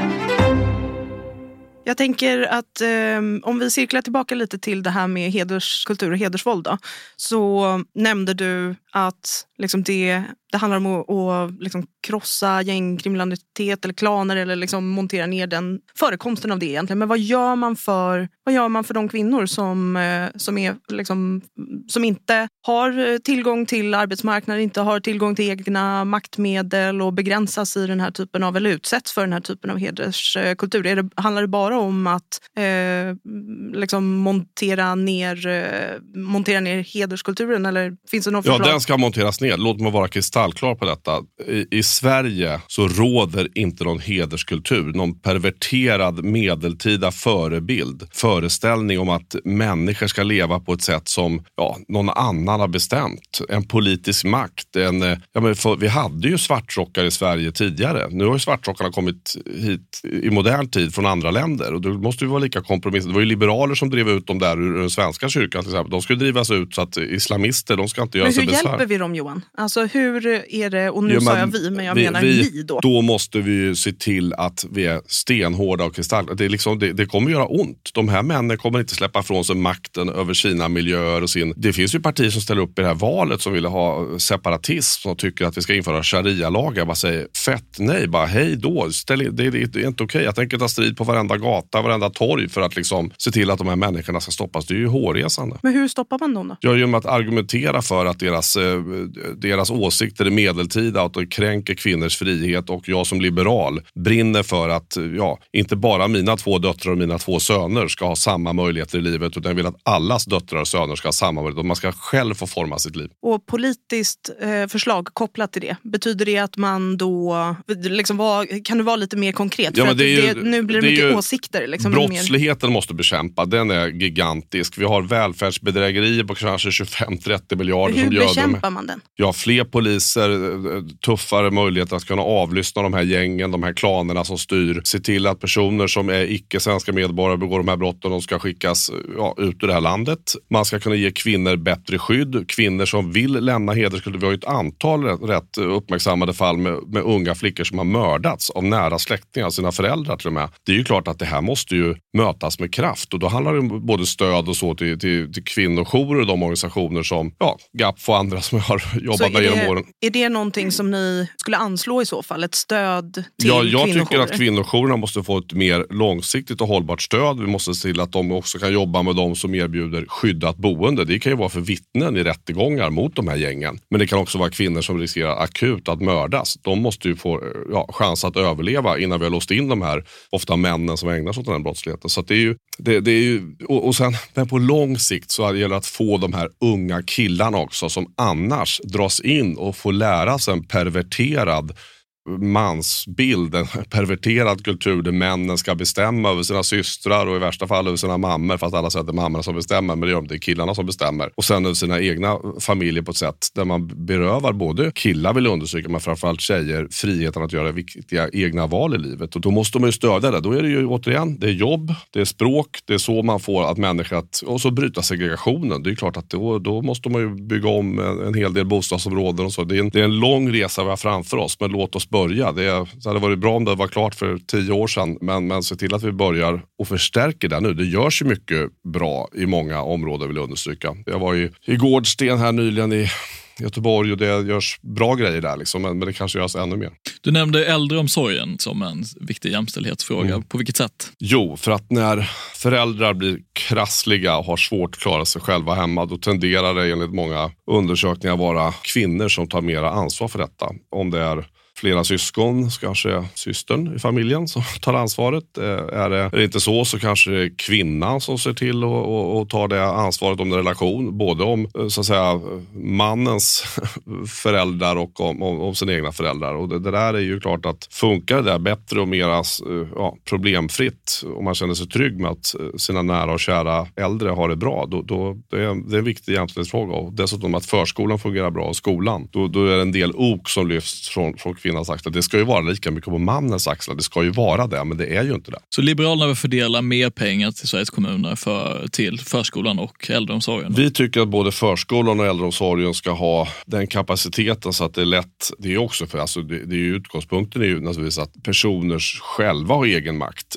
Jag tänker att eh, om vi cirklar tillbaka lite till det här med hederskultur och hedersvåld då, så nämnde du att liksom det, det handlar om att, att liksom krossa gängkriminalitet eller klaner eller liksom montera ner den förekomsten av det egentligen. Men vad gör man för, vad gör man för de kvinnor som, eh, som, är, liksom, som inte har tillgång till arbetsmarknaden, inte har tillgång till egna maktmedel och begränsas i den här typen av, eller utsätts för den här typen av hederskultur? Är det, handlar det bara om att eh, liksom montera ner, eh, montera ner hederskulturen, eller finns det någon förslag? Ja, den ska monteras ner. Låt mig vara kristallklar på detta. I, I Sverige så råder inte någon hederskultur, någon perverterad medeltida förebild, föreställning om att människor ska leva på ett sätt som ja, någon annan har bestämt. En politisk makt. En, ja, men för, vi hade ju svartrockar i Sverige tidigare. Nu har ju svartrockarna kommit hit i modern tid från andra länder. Och då måste vi vara lika kompromiss. Det var ju liberaler som drev ut dem där ur den svenska kyrkan till exempel. De skulle drivas ut så att islamister, de ska inte göra sig besvär. Men hur hjälper vi dem, Johan? Alltså hur är det, och nu ja, men, sa jag vi, men jag vi, menar vi, ni då. Då måste vi ju se till att vi är stenhårda och kristall. Det, är liksom, det, det kommer göra ont. De här männen kommer inte släppa från sig makten över sina miljöer och sin... Det finns ju partier som ställer upp i det här valet som vill ha separatism, som tycker att vi ska införa sharia-lagar. Bara säger fett nej, bara hej då. Ställ, det, det, det är inte okej. Jag tänker ta strid på varenda gata, varenda torg för att liksom se till att de här människorna ska stoppas. Det är ju hårresande. Men hur stoppar man dem då? Jag genom att argumentera för att deras, eh, deras åsikter är medeltida, att de kränker kvinnors frihet, och jag som liberal brinner för att ja, inte bara mina två döttrar och mina två söner ska ha samma möjligheter i livet, utan jag vill att allas döttrar och söner ska ha samma möjligheter. Man ska själv få forma sitt liv. Och politiskt eh, förslag kopplat till det, betyder det att man då liksom var, kan du vara lite mer konkret? Ja, för att det är ju, det, nu blir det, det mycket åsikter. Liksom, brottsligheten mer... måste bekämpa, den är gigantisk. Vi har välfärdsbedrägerier på kanske tjugofem till trettio miljarder. Hur som gör bekämpar dem. man den? Ja, fler poliser, tuffare möjligheter att kunna avlyssna de här gängen, de här klanerna som styr. Se till att personer som är icke-svenska medborgare begår de här brotten, de ska skickas ja, ut ur det här landet. Man ska kunna ge kvinnor bättre skydd. Kvinnor som vill lämna hederskultur. Vi har ju ett antal rätt, rätt uppmärksammade fall med, med unga flickor som har mördats av nära släktingar, sina föräldrar till och med. Det är ju klart att det här måste ju mötas med kraft, och då handlar det om både stöd och så till, till, till kvinnojourer och de organisationer som ja, G A P och andra som har jobbat med genom åren. Är det någonting som ni skulle anslå i så fall? Ett stöd till ja, jag kvinnojourer? tycker att kvinnojourerna måste få ett mer långsiktigt och hållbart stöd. Vi måste se till att de också kan jobba med de som erbjuder skyddat boende. Det kan ju vara för vittnen i rättegångar mot de här gängen. Men det kan också vara kvinnor som riskerar akut att mördas. De måste ju få ja, chans att överleva innan vi har låst in de här ofta männen som ägnar sig åt den här brottsligheten. Så att det är ju, det, det är ju och, och sen, men på lång sikt så gäller det att få de här unga killarna också som annars dras in och får lära sig en perverterad mansbild, en perverterad kultur där männen ska bestämma över sina systrar och i värsta fall över sina mammor, fast alla säger att det är mammorna som bestämmer, men det är, det är killarna som bestämmer. Och sen över sina egna familjer på ett sätt där man berövar både killar, vill undersöka, men framförallt tjejer friheten att göra viktiga egna val i livet. Och då måste man ju stödja det. Då är det ju återigen, det är jobb, det är språk, det är så man får att människor att, och så bryta segregationen. Det är klart att då, då måste man ju bygga om en, en hel del bostadsområden och så. Det är en, det är en lång resa vi har framför oss, men låt oss börja. Det, är, det hade varit bra om det var klart för tio år sedan, men, men se till att vi börjar och förstärker det nu. Det görs ju mycket bra i många områden, vill jag understryka. Jag var i, i Gårdsten här nyligen i Göteborg och det görs bra grejer där liksom, men, men det kanske görs ännu mer. Du nämnde äldreomsorgen som en viktig jämställdhetsfråga. Mm. På vilket sätt? Jo, för att när föräldrar blir krassliga och har svårt att klara sig själva hemma, då tenderar det enligt många undersökningar vara kvinnor som tar mera ansvar för detta. Om det är flera syskon, så kanske är systern i familjen som tar ansvaret. Är det, är det inte så så kanske det är kvinnan som ser till och, och, och tar det ansvaret om en relation. Både om så att säga mannens föräldrar och om, om, om sina egna föräldrar. Och det, det där är ju klart att funkar det där bättre och mera ja, problemfritt, om man känner sig trygg med att sina nära och kära äldre har det bra, då, då det är det är en viktig jämställdhetsfråga. Och dessutom att förskolan fungerar bra och skolan, då, då är det en del ok som lyfts från, från kvinnans axlar. Det ska ju vara lika mycket på mannens axlar, det ska ju vara det, men det är ju inte det. Så Liberalerna vill fördela mer pengar till Sveriges kommuner för, till förskolan och äldreomsorgen? Vi tycker att både förskolan och äldreomsorgen ska ha den kapaciteten så att det är lätt. Det är också för, alltså det, det är ju utgångspunkten är ju naturligtvis att personer själva har egen makt.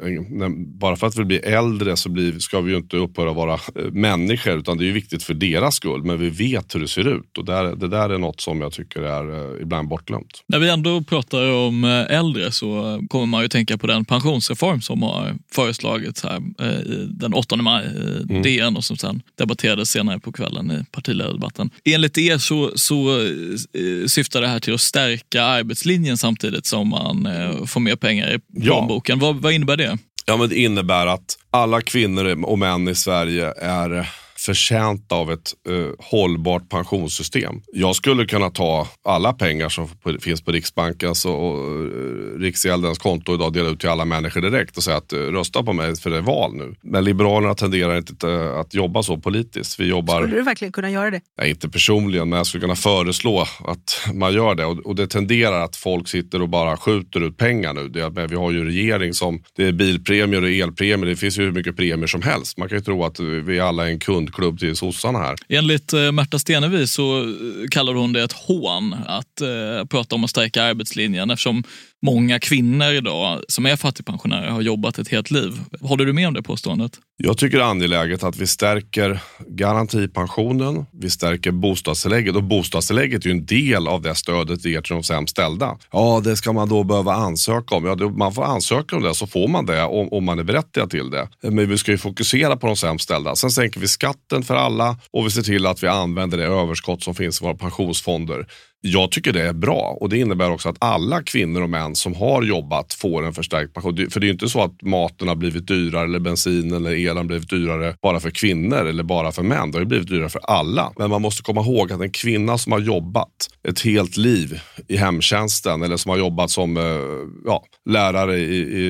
Bara för att vi blir äldre så blir, ska vi ju inte upphöra vara människor, utan det är ju viktigt för deras skull, men vi vet hur det ser ut, och där, det där är något som jag tycker är ibland bortglömt. När vi ändå pratar om äldre så kommer man ju tänka på den pensionsreform som har föreslagits här den åttonde maj i mm. D N och som sen debatterades senare på kvällen i partiledardebatten. Enligt er så, så syftar det här till att stärka arbetslinjen samtidigt som man får mer pengar i plånboken. Ja. Vad, vad innebär det? Ja, men det innebär att alla kvinnor och män i Sverige är förtjänta av ett eh, hållbart pensionssystem. Jag skulle kunna ta alla pengar som på, finns på Riksbankens och, och eh, Riksgäldens konto idag och dela ut till alla människor direkt och säga att eh, rösta på mig för det är val nu. Men Liberalerna tenderar inte uh, att jobba så politiskt. Vi jobbar, skulle du verkligen kunna göra det? Nej, inte personligen, men jag skulle kunna föreslå att man gör det. Och, och det tenderar att folk sitter och bara skjuter ut pengar nu. Det, men vi har ju regering som, det är bilpremier och elpremier, det finns ju hur mycket premier som helst. Man kan ju tro att vi alla är en kund klubb till sossarna här. Enligt eh, Märta Stenevi så kallar hon det ett hån att eh, prata om att stärka arbetslinjen, eftersom många kvinnor idag som är fattigpensionärer har jobbat ett helt liv. Håller du med om det påståendet? Jag tycker det är angeläget att vi stärker garantipensionen, vi stärker bostadstillägget, och bostadstillägget är ju en del av det stödet vi ger till de sämst ställda. Ja, det ska man då behöva ansöka om. Ja, det, man får ansöka om det, så får man det om, om man är berättigad till det. Men vi ska ju fokusera på de sämst ställda. Sen sänker vi skatten för alla och vi ser till att vi använder det överskott som finns i våra pensionsfonder. Jag tycker det är bra, och det innebär också att alla kvinnor och män som har jobbat får en förstärkt pension. För det är ju inte så att maten har blivit dyrare eller bensin eller elen har blivit dyrare bara för kvinnor eller bara för män. Det har ju blivit dyrare för alla. Men man måste komma ihåg att en kvinna som har jobbat ett helt liv i hemtjänsten eller som har jobbat som ja, lärare i, i,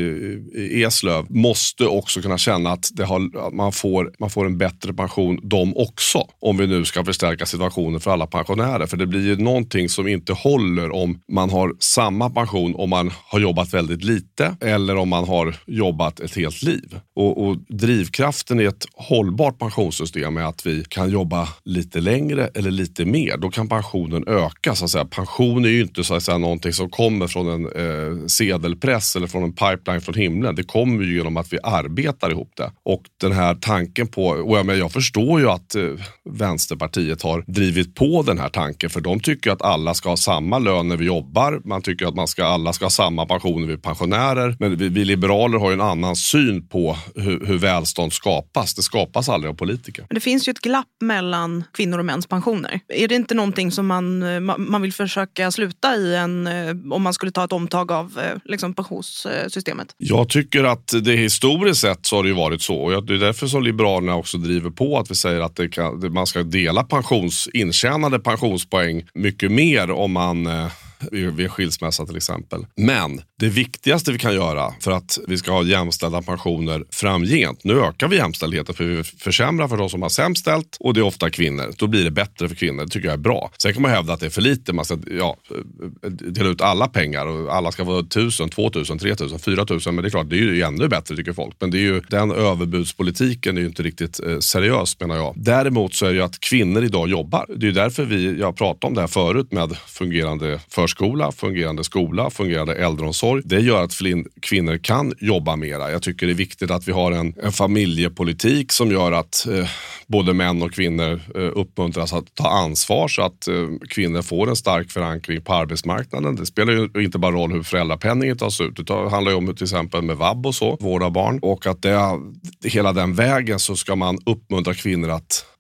i Eslöv måste också kunna känna att, det har, att man, får, man får en bättre pension de också, om vi nu ska förstärka situationen för alla pensionärer. För det blir ju någonting som inte håller om man har samma pension om man har jobbat väldigt lite eller om man har jobbat ett helt liv. Och, och drivkraften i ett hållbart pensionssystem är att vi kan jobba lite längre eller lite mer. Då kan pensionen öka, så att säga. Pension är ju inte så att säga någonting som kommer från en eh, sedelpress eller från en pipeline från himlen. Det kommer ju genom att vi arbetar ihop det. Och den här tanken på, och jag, men jag förstår ju att eh, Vänsterpartiet har drivit på den här tanken, för de tycker att alla ska ha samma lön när vi jobbar. Man tycker att man ska, alla ska ha samma pension när vi är pensionärer. Men vi, vi liberaler har ju en annan syn på hur, hur välstånd skapas. Det skapas aldrig av politiker. Men det finns ju ett glapp mellan kvinnor och mäns pensioner. Är det inte någonting som man, man vill försöka sluta i en, om man skulle ta ett omtag av liksom, pensionssystemet? Jag tycker att det historiskt sett så har det ju varit så. Och det är därför som Liberalerna också driver på att vi säger att det kan, man ska dela pensions, intjänade pensionspoäng mycket mer om man vid skilsmässa till exempel. Men det viktigaste vi kan göra för att vi ska ha jämställda pensioner framgent. Nu ökar vi jämställdheten för vi försämrar för de som har sämst ställt, och det är ofta kvinnor. Då blir det bättre för kvinnor. Det tycker jag är bra. Sen kan man hävda att det är för lite. Man ska ja, dela ut alla pengar och alla ska vara tusen, tvåtusen, tretusen, fyratusen. Men det är klart, det är ju ännu bättre tycker folk. Men det är ju, den överbudspolitiken är ju inte riktigt eh, seriös menar jag. Däremot så är det ju att kvinnor idag jobbar. Det är ju därför vi, jag pratade om det här förut med fungerande förskola, fungerande skola, fungerande äldreomsorg. Det gör att kvinnor kan jobba mera. Jag tycker det är viktigt att vi har en, en familjepolitik som gör att eh, både män och kvinnor eh, uppmuntras att ta ansvar så att eh, kvinnor får en stark förankring på arbetsmarknaden. Det spelar ju inte bara roll hur föräldrapenningen tas ut. Det handlar ju om till exempel med vab och så, vård av barn. Och att det, hela den vägen så ska man uppmuntra kvinnor att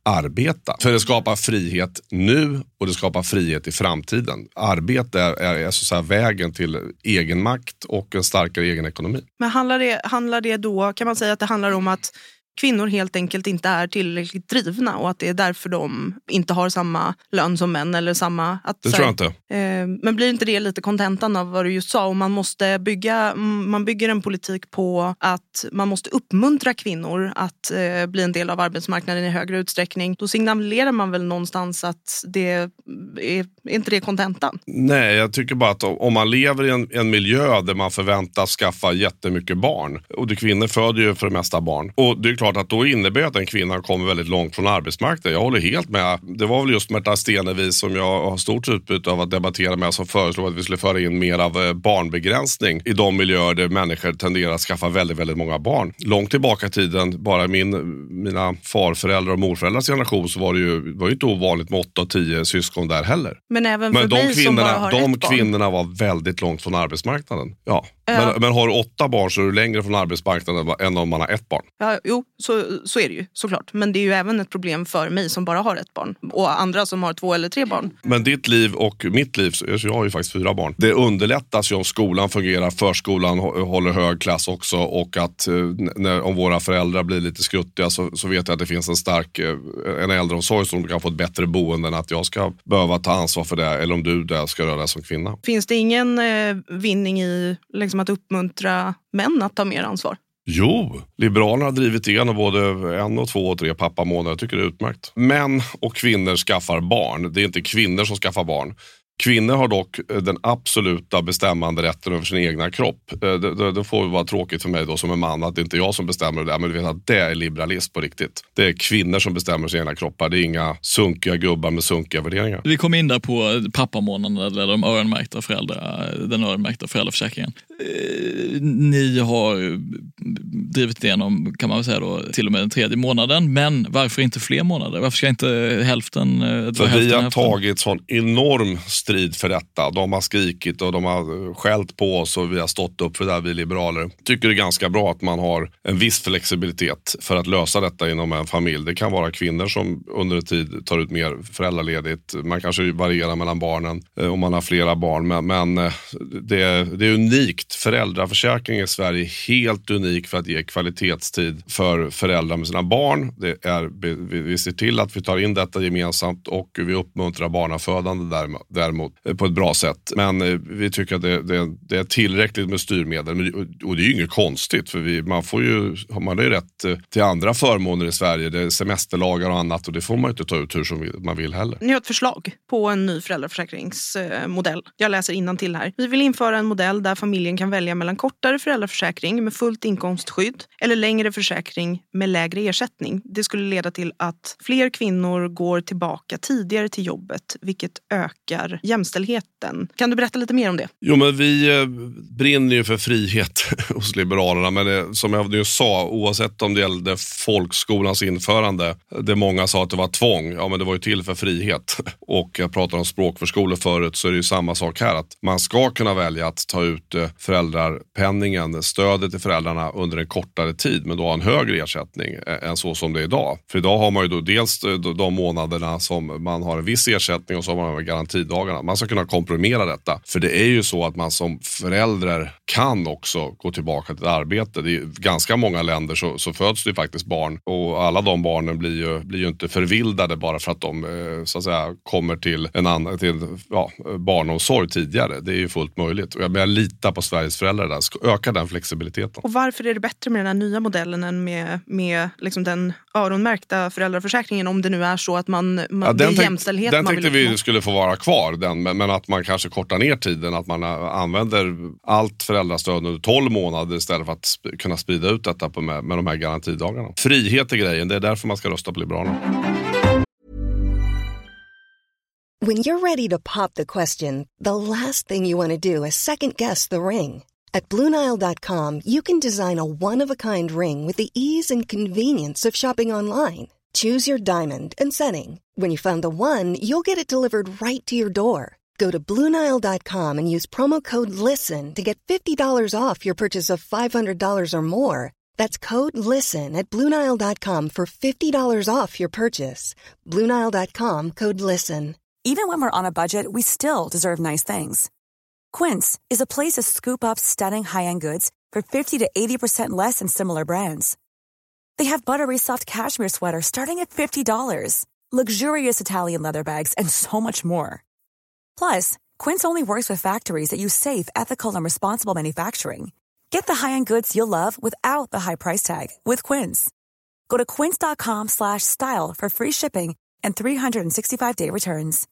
arbeta. För det skapar frihet nu och det skapar frihet i framtiden. Arbete är, är, är så att säga vägen till egen makt och en starkare egen ekonomi. Men handlar det, handlar det då, kan man säga att det handlar om att kvinnor helt enkelt inte är tillräckligt drivna och att det är därför de inte har samma lön som män eller samma... Att, det så tror här, jag inte. Eh, men blir inte det lite kontentan av vad du just sa? Och man måste bygga, man bygger en politik på att man måste uppmuntra kvinnor att eh, bli en del av arbetsmarknaden i högre utsträckning. Då signalerar man väl någonstans att det är, är inte det kontentan? Nej, jag tycker bara att om man lever i en, en miljö där man förväntas skaffa jättemycket barn, och de kvinnor föder ju för det mesta barn, och det är klart att då innebär att en kvinna kommer väldigt långt från arbetsmarknaden. Jag håller helt med. Det var väl just Märta Stenevi som jag har stort utbyte av att debattera med, som föreslog att vi skulle föra in mer av barnbegränsning i de miljöer där människor tenderar att skaffa väldigt, väldigt många barn. Långt tillbaka i tiden, bara min, mina farföräldrar och morföräldrars generation, så var det ju, var ju inte ovanligt med åtta och tio syskon där heller. Men även för men de mig som bara har de ett barn. kvinnorna var väldigt långt från arbetsmarknaden. Ja. Ja. Men, men har du åtta barn så är du längre från arbetsmarknaden än om man har ett barn. Ja, jo, så, så är det ju såklart. Men det är ju även ett problem för mig som bara har ett barn. Och andra som har två eller tre barn. Men ditt liv och mitt liv, jag har ju faktiskt fyra barn. Det underlättas ju om skolan fungerar, förskolan håller hög klass också. Och att när, om våra föräldrar blir lite skruttiga så, så vet jag att det finns en stark en äldreomsorg som kan få ett bättre boende än att jag ska behöva ta ansvar för det. Eller om du där ska röra dig som kvinna. Finns det ingen eh, vinning i liksom, att uppmuntra män att ta mer ansvar? Jo, Liberalerna har drivit igenom både en och två och tre pappamånader. Jag tycker det är utmärkt. Män och kvinnor skaffar barn. Det är inte kvinnor som skaffar barn. Kvinnor har dock den absoluta bestämmande rätten över sin egna kropp. Det, det, det får vara tråkigt för mig då som en man att det inte är jag som bestämmer det. Men du vet att det är liberalism på riktigt. Det är kvinnor som bestämmer sina egna kroppar. Det är inga sunkiga gubbar med sunkiga värderingar. Vi kom in där på pappamånaden eller de öronmärkta föräldrar, den öronmärkta föräldraförsäkringen. Ni har drivit igenom, kan man väl säga då, till och med den tredje månaden. Men varför inte fler månader? Varför ska inte hälften... För hälften, vi har hälften? tagit sån enorm strid för detta. De har skrikit och de har skällt på oss och vi har stått upp för det här, vi liberaler. Tycker det är ganska bra att man har en viss flexibilitet för att lösa detta inom en familj. Det kan vara kvinnor som under en tid tar ut mer föräldraledigt. Man kanske varierar mellan barnen om man har flera barn. Men, men det, är, det är unikt. Föräldraförsäkringen i Sverige är helt unik för att ge kvalitetstid för föräldrar med sina barn. Det är, vi, vi ser till att vi tar in detta gemensamt och vi uppmuntrar barnafödande däremot på ett bra sätt. Men vi tycker att det, det, det är tillräckligt med styrmedel. Och det är ju inget konstigt för vi, man får ju, man har ju rätt till andra förmåner i Sverige. Det är semesterlagar och annat och det får man inte ta ut hur som man vill heller. Ni har ett förslag på en ny föräldraförsäkringsmodell. Jag läser innantill här. Vi vill införa en modell där familjen kan välja mellan kortare föräldraförsäkring med fullt inkomstskydd eller längre försäkring med lägre ersättning. Det skulle leda till att fler kvinnor går tillbaka tidigare till jobbet, vilket ökar jämställdheten. Kan du berätta lite mer om det? Jo, men vi eh, brinner ju för frihet hos Liberalerna, men det, som jag nu sa, oavsett om det gällde folkskolans införande, det många sa att det var tvång, ja men det var ju till för frihet. Och jag pratade om språkförskolor förut, så är det ju samma sak här, att man ska kunna välja att ta ut eh, föräldrapenningen, stödet till föräldrarna under en kortare tid, men då ha en högre ersättning än så som det är idag. För idag har man ju då dels de månaderna som man har en viss ersättning och så har man garantidagarna. Man ska kunna komprimera detta. För det är ju så att man som förälder kan också gå tillbaka till arbete. Det är ju ganska många länder så, så föds det ju faktiskt barn och alla de barnen blir ju, blir ju inte förvildade bara för att de så att säga kommer till en annan till, ja, barnomsorg tidigare. Det är ju fullt möjligt. Och jag, jag litar på Sveriges föräldrar där. Ska öka den flexibiliteten. Och varför är det bättre med den här nya modellen än med, med liksom den öronmärkta föräldraförsäkringen om det nu är så att man, man ja, den det är jämställdhet Den man tänkte vill vi skulle få vara kvar, den, men, men att man kanske kortar ner tiden, att man använder allt föräldrastöd under tolv månader istället för att sp- kunna sprida ut detta på med, med de här garantidagarna. Frihet är grejen, det är därför man ska rösta på Liberalerna. When you're ready to pop the question, the last thing you want to do is second guess the ring. At Blue Nile dot com, you can design a one-of-a-kind ring with the ease and convenience of shopping online. Choose your diamond and setting. When you find the one, you'll get it delivered right to your door. Go to Blue Nile dot com and use promo code LISTEN to get fifty dollars off your purchase of five hundred dollars or more. That's code LISTEN at Blue Nile dot com for fifty dollars off your purchase. Blue Nile dot com, code LISTEN. Even when we're on a budget, we still deserve nice things. Quince is a place to scoop up stunning high-end goods for fifty to eighty percent less than similar brands. They have buttery soft cashmere sweaters starting at fifty dollars, luxurious Italian leather bags, and so much more. Plus, Quince only works with factories that use safe, ethical, and responsible manufacturing. Get the high-end goods you'll love without the high price tag with Quince. Go to quince dot com slash style for free shipping and three sixty-five day returns.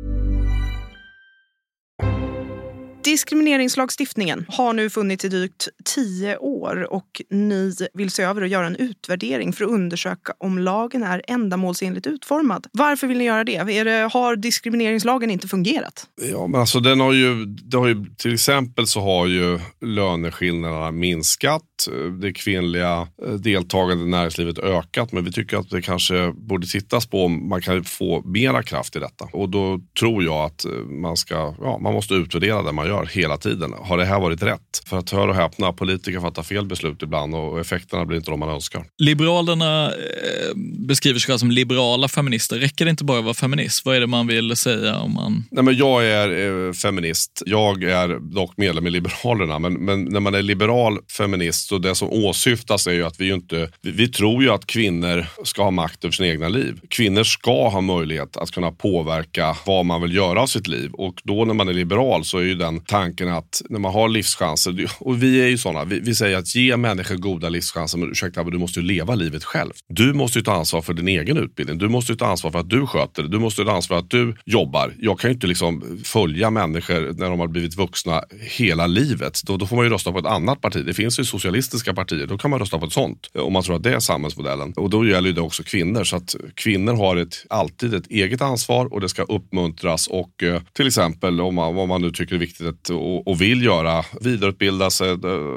Diskrimineringslagstiftningen har nu funnits i drygt tio år och ni vill se över och göra en utvärdering för att undersöka om lagen är ändamålsenligt utformad. Varför vill ni göra det? Är det har diskrimineringslagen inte fungerat? Ja, men alltså den har ju, det har ju till exempel så har ju löneskillnaderna minskat. Det kvinnliga deltagandet i näringslivet ökat, men vi tycker att det kanske borde tittas på om man kan få mera kraft i detta. Och då tror jag att man ska, ja, man måste utvärdera det man gör hela tiden. Har det här varit rätt? För att höra och häpna, politiker fattar fel beslut ibland och effekterna blir inte de man önskar. Liberalerna eh, beskriver sig som liberala feminister. Räcker det inte bara att vara feminist? Vad är det man vill säga om man... Nej, men jag är eh, feminist. Jag är dock medlem i Liberalerna, men, men när man är liberal feminist så det som åsyftas är ju att vi ju inte, vi, vi tror ju att kvinnor ska ha makt över sina egna liv. Kvinnor ska ha möjlighet att kunna påverka vad man vill göra av sitt liv, och då när man är liberal så är ju den tanken att när man har livschanser, och vi är ju sådana, vi, vi säger att ge människor goda livschanser, men ursäkta, men du måste ju leva livet själv. Du måste ju ta ansvar för din egen utbildning, du måste ju ta ansvar för att du sköter det, du måste ju ta ansvar för att du jobbar. Jag kan ju inte liksom följa människor när de har blivit vuxna hela livet. Då, då får man ju rösta på ett annat parti. Det finns ju socialistiska partier, då kan man rösta på ett sånt om man tror att det är samhällsmodellen. Och då gäller ju det också kvinnor, så att kvinnor har ett, alltid ett eget ansvar och det ska uppmuntras, och eh, till exempel om man, vad man nu tycker är viktigt att, och, och vill göra, vidareutbilda sig,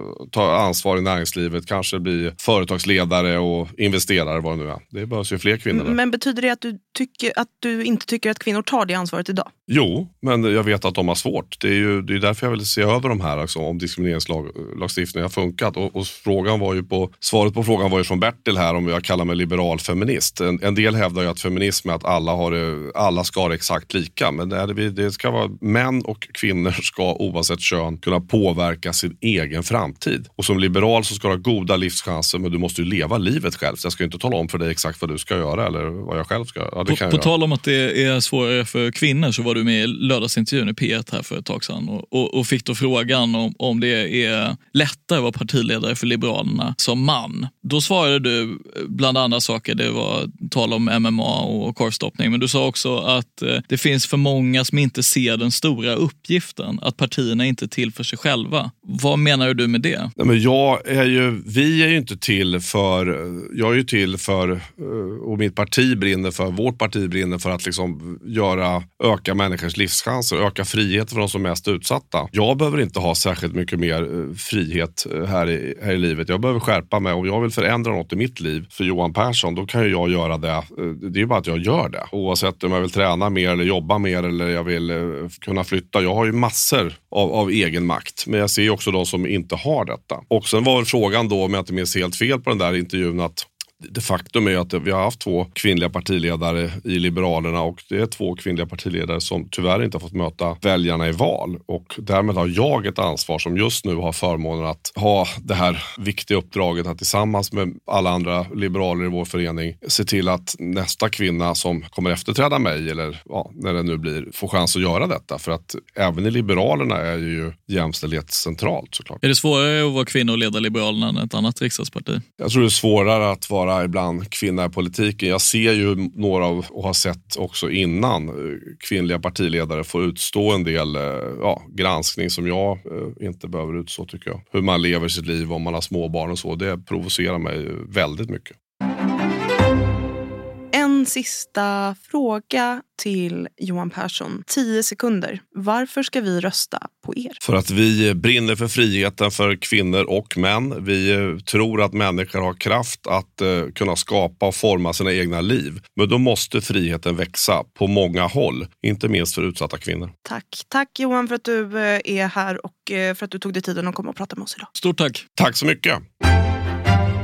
ta ansvar i näringslivet, kanske bli företagsledare och investerare, vad det nu är. Det behövs ju fler kvinnor. Men betyder det att du, tycker, att du inte tycker att kvinnor tar det ansvaret idag? Jo, men jag vet att de har svårt. Det är ju det är därför jag vill se över de här, alltså, om diskrimineringslagstiftningen har funkat. Och, och frågan var ju på, svaret på frågan var ju från Bertil här om jag kallar mig liberal feminist. En, en del hävdar ju att feminism är att alla, har, alla ska ha exakt lika. Men det, är, det ska vara män och kvinnor ska oavsett kön kunna påverka sin egen framtid. Och som liberal så ska du ha goda livschanser, men du måste ju leva livet själv. Så jag ska inte tala om för dig exakt vad du ska göra eller vad jag själv ska göra. Ja, det på kan på jag tal om att det är svårare för kvinnor, så var du med i lördagsintervjun i P ett här för ett tag sedan och, och, och fick då frågan om, om det är lättare att vara partiledare för Liberalerna som man. Då svarade du bland andra saker, det var tal om M M A och korvstoppning, men du sa också att eh, det finns för många som inte ser den stora uppgiften, att partierna inte är till för sig själva. Vad menar du med det? Nej, men jag är ju, vi är ju inte till för, jag är ju till för, och mitt parti brinner för, vårt parti brinner för att liksom göra, öka människors livschanser, öka frihet för de som är mest utsatta. Jag behöver inte ha särskilt mycket mer frihet här i, här i livet. Jag behöver skärpa mig. Om jag vill förändra något i mitt liv för Johan Persson, då kan ju jag göra det. Det är ju bara att jag gör det. Oavsett om jag vill träna mer eller jobba mer eller jag vill kunna flytta. Jag har ju massor av, av egen makt. Men jag ser ju också de som inte har detta. Och sen var frågan då, om jag inte minns helt fel på den där intervjun, att det faktum är att vi har haft två kvinnliga partiledare i Liberalerna, och det är två kvinnliga partiledare som tyvärr inte har fått möta väljarna i val, och därmed har jag ett ansvar som just nu har förmånen att ha det här viktiga uppdraget att tillsammans med alla andra liberaler i vår förening se till att nästa kvinna som kommer efterträda mig, eller ja, när det nu blir, får chans att göra detta, för att även i Liberalerna är ju jämställdhet centralt såklart. Är det svårare att vara kvinna och leda Liberalerna än ett annat riksdagsparti? Jag tror det är svårare att vara ibland kvinna i politiken. Jag ser ju några av, och har sett också innan, kvinnliga partiledare får utstå en del ja, granskning som jag inte behöver utstå, tycker jag. Hur man lever sitt liv, om man har småbarn och så, det provocerar mig väldigt mycket. En sista fråga till Johan Persson. Tio sekunder. Varför ska vi rösta på er? För att vi brinner för friheten för kvinnor och män. Vi tror att människor har kraft att uh, kunna skapa och forma sina egna liv. Men då måste friheten växa på många håll. Inte minst för utsatta kvinnor. Tack. Tack Johan för att du uh, är här och uh, för att du tog dig tiden att komma och prata med oss idag. Stort tack. Tack så mycket.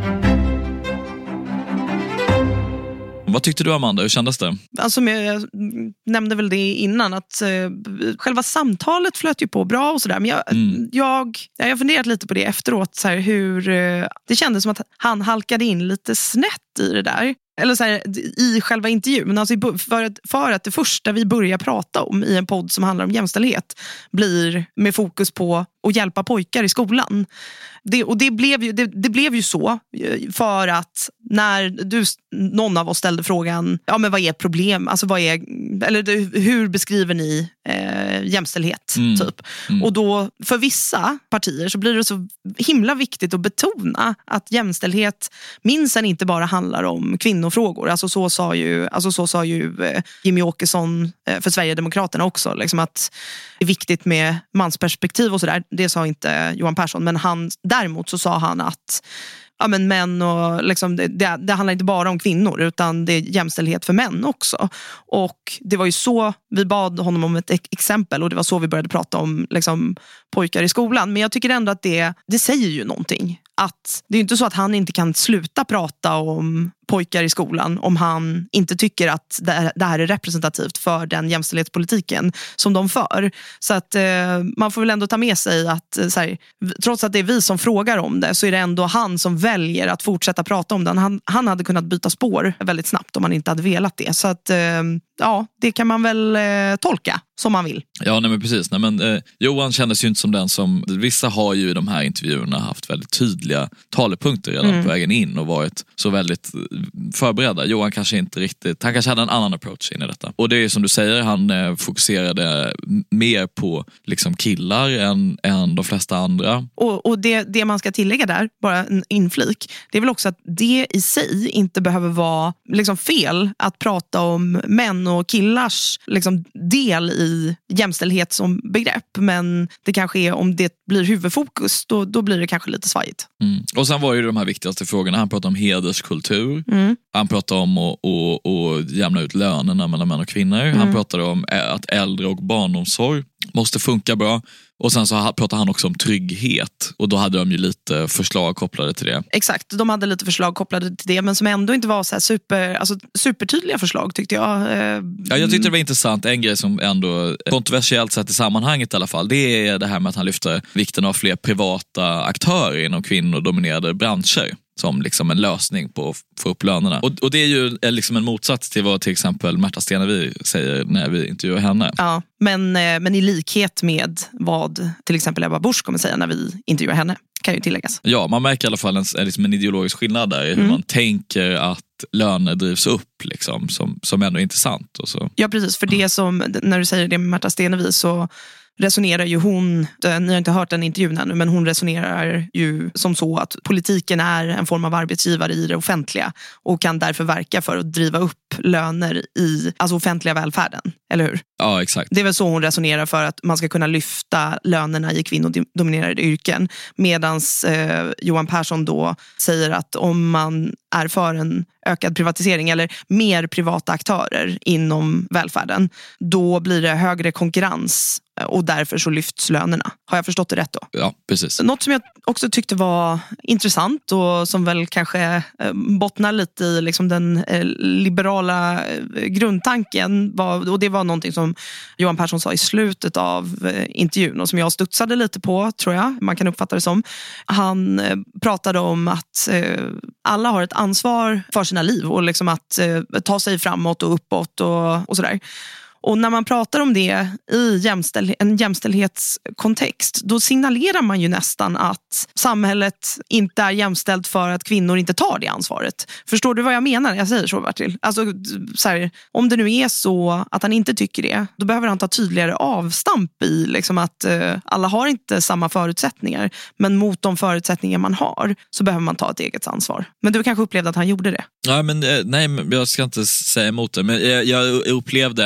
Vad tyckte du, Amanda? Hur kändes det? Alltså, jag nämnde väl det innan att eh, själva samtalet flöt ju på bra och sådär. Men jag, mm. jag, jag har funderat lite på det efteråt. Så här, hur, eh, det kändes som att han halkade in lite snett i det där. Eller så här, i själva intervjun. Alltså för, att, för att det första vi börjar prata om i en podd som handlar om jämställdhet blir med fokus på att hjälpa pojkar i skolan. Det, och det blev, ju, det, det blev ju så för att när du, någon av oss ställde frågan, ja men vad är problem? Alltså vad är, eller hur beskriver ni eh, jämställdhet? Mm. Typ. Mm. Och då för vissa partier så blir det så himla viktigt att betona att jämställdhet minsann inte bara handlar om kvinnofrågor. Alltså så sa ju, alltså så sa ju eh, Jimmy Åkesson eh, för Sverigedemokraterna också. Liksom att det är viktigt med mansperspektiv och sådär. Det sa inte Johan Persson, men han, däremot så sa han att ja, men män och liksom, det, det, det handlar inte bara om kvinnor utan det är jämställdhet för män också. Och det var ju så vi bad honom om ett exempel och det var så vi började prata om liksom, pojkar i skolan. Men jag tycker ändå att det, det säger ju någonting. Att det är inte så att han inte kan sluta prata om pojkar i skolan om han inte tycker att det här är representativt för den jämställdhetspolitiken som de för. Så att eh, man får väl ändå ta med sig att så här, trots att det är vi som frågar om det så är det ändå han som väljer att fortsätta prata om den. Han, han hade kunnat byta spår väldigt snabbt om han inte hade velat det. Så att eh, ja, det kan man väl eh, tolka som man vill. Ja, nej men precis. Nej, men, eh, Johan kändes ju inte som den som, vissa har ju i de här intervjuerna haft väldigt tydliga talepunkter redan mm. på vägen in och varit så väldigt förberedda. Johan kanske inte riktigt, han kanske hade en annan approach in i detta. Och det är som du säger, han eh, fokuserade mer på liksom killar än, än de flesta andra. Och, och det, det man ska tillägga där, bara en inflik, det är väl också att det i sig inte behöver vara liksom fel att prata om män och killars liksom del i jämställdhet som begrepp, men det kanske är om det blir huvudfokus, då, då blir det kanske lite svajigt. Mm. Och sen var ju de här viktigaste frågorna, han pratade om hederskultur, mm. han pratade om att, att, att jämna ut lönerna mellan män och kvinnor, mm. han pratade om att äldre och barnomsorg måste funka bra. Och sen så pratade han också om trygghet. Och då hade de ju lite förslag kopplade till det. Exakt, de hade lite förslag kopplade till det. Men som ändå inte var så här super, alltså supertydliga förslag tyckte jag. Ja, jag tyckte det var intressant. En grej som ändå kontroversiellt sett i sammanhanget i alla fall. Det är det här med att han lyfter vikten av fler privata aktörer inom kvinnodominerade branscher. Som liksom en lösning på att få upp lönerna. Och, och det är ju liksom en motsats till vad till exempel Märta Stenevi säger när vi intervjuar henne. Ja, men, men i likhet med vad till exempel Ebba Busch kommer säga när vi intervjuar henne, kan ju tilläggas. Ja, man märker i alla fall en, liksom en ideologisk skillnad där i hur mm. man tänker att löner drivs upp liksom, som, som ändå är intressant. Och så. Ja, precis. För det som, när du säger det med Märta Stenevi så resonerar ju hon, ni har inte hört den intervjun ännu, men hon resonerar ju som så att politiken är en form av arbetsgivare i det offentliga och kan därför verka för att driva upp löner i alltså offentliga välfärden, eller hur? Ja, exakt. Det är väl så hon resonerar för att man ska kunna lyfta lönerna i kvinnodominerade yrken, medans eh, Johan Persson då säger att om man är för en ökad privatisering eller mer privata aktörer inom välfärden, då blir det högre konkurrens och därför så lyfts lönerna. Har jag förstått det rätt då? Ja, precis. Något som jag också tyckte var intressant och som väl kanske bottnar lite i liksom den liberala grundtanken var, och det var någonting som Johan Persson sa i slutet av intervjun och som jag studsade lite på, tror jag man kan uppfatta det som. Han pratade om att alla har ett ansvar för sina liv och liksom att ta sig framåt och uppåt och, och sådär. Och när man pratar om det i jämställd, en jämställdhetskontext, då signalerar man ju nästan att samhället inte är jämställt för att kvinnor inte tar det ansvaret. Förstår du vad jag menar? Jag säger så, Bertil. Alltså, så här, om det nu är så att han inte tycker det, då behöver han ta tydligare avstamp i liksom att eh, alla har inte samma förutsättningar, men mot de förutsättningar man har så behöver man ta ett eget ansvar. Men du kanske upplevde att han gjorde det? Ja, men, nej, jag ska inte säga emot det, men jag, jag upplevde ändå att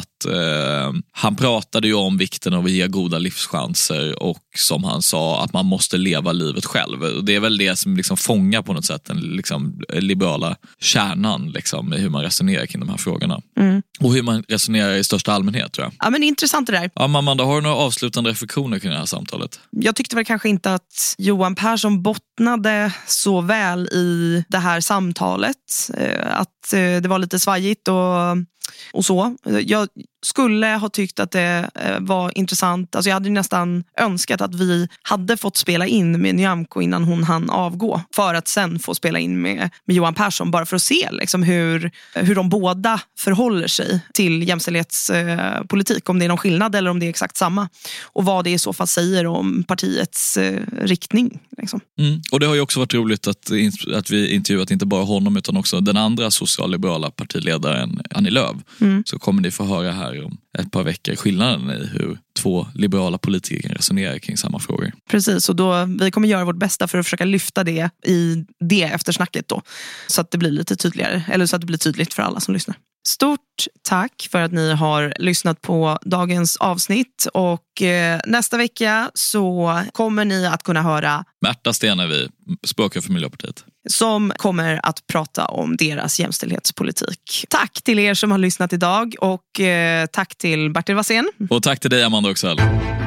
att eh, han pratade ju om vikten av att ge goda livschanser och som han sa att man måste leva livet själv. Och det är väl det som liksom fångar på något sätt den liksom liberala kärnan liksom, i hur man resonerar kring de här frågorna. Mm. Och hur man resonerar i största allmänhet, tror jag. Ja, men intressant det där. Ja, Amanda, har du några avslutande reflektioner kring det här samtalet? Jag tyckte väl kanske inte att Johan Persson bottnade så väl i det här samtalet. Att det var lite svajigt och, och så. Jag skulle ha tyckt att det var intressant. Alltså jag hade nästan önskat att vi hade fått spela in med Nyamko innan hon hann avgå. För att sen få spela in med, med Johan Persson. Bara för att se liksom, hur, hur de båda förhåller sig till jämställdhetspolitik. Om det är någon skillnad eller om det är exakt samma. Och vad det i så fall säger om partiets eh, riktning. Liksom. Mm. Och det har ju också varit roligt att, att vi intervjuat inte bara honom utan också den andra socialliberala partiledaren Annie Lööf. Mm. Så kommer ni få höra här om ett par veckor skillnaden i hur två liberala politiker resonerar kring samma frågor. Precis, och då, vi kommer göra vårt bästa för att försöka lyfta det i det eftersnacket då. Så att det blir lite tydligare, eller så att det blir tydligt för alla som lyssnar. Stort tack för att ni har lyssnat på dagens avsnitt och eh, nästa vecka så kommer ni att kunna höra Märta Stenevi, språkare för Miljöpartiet, som kommer att prata om deras jämställdhetspolitik. Tack till er som har lyssnat idag och eh, tack till Bertil Wassén. Och tack till dig, Amanda Oxell.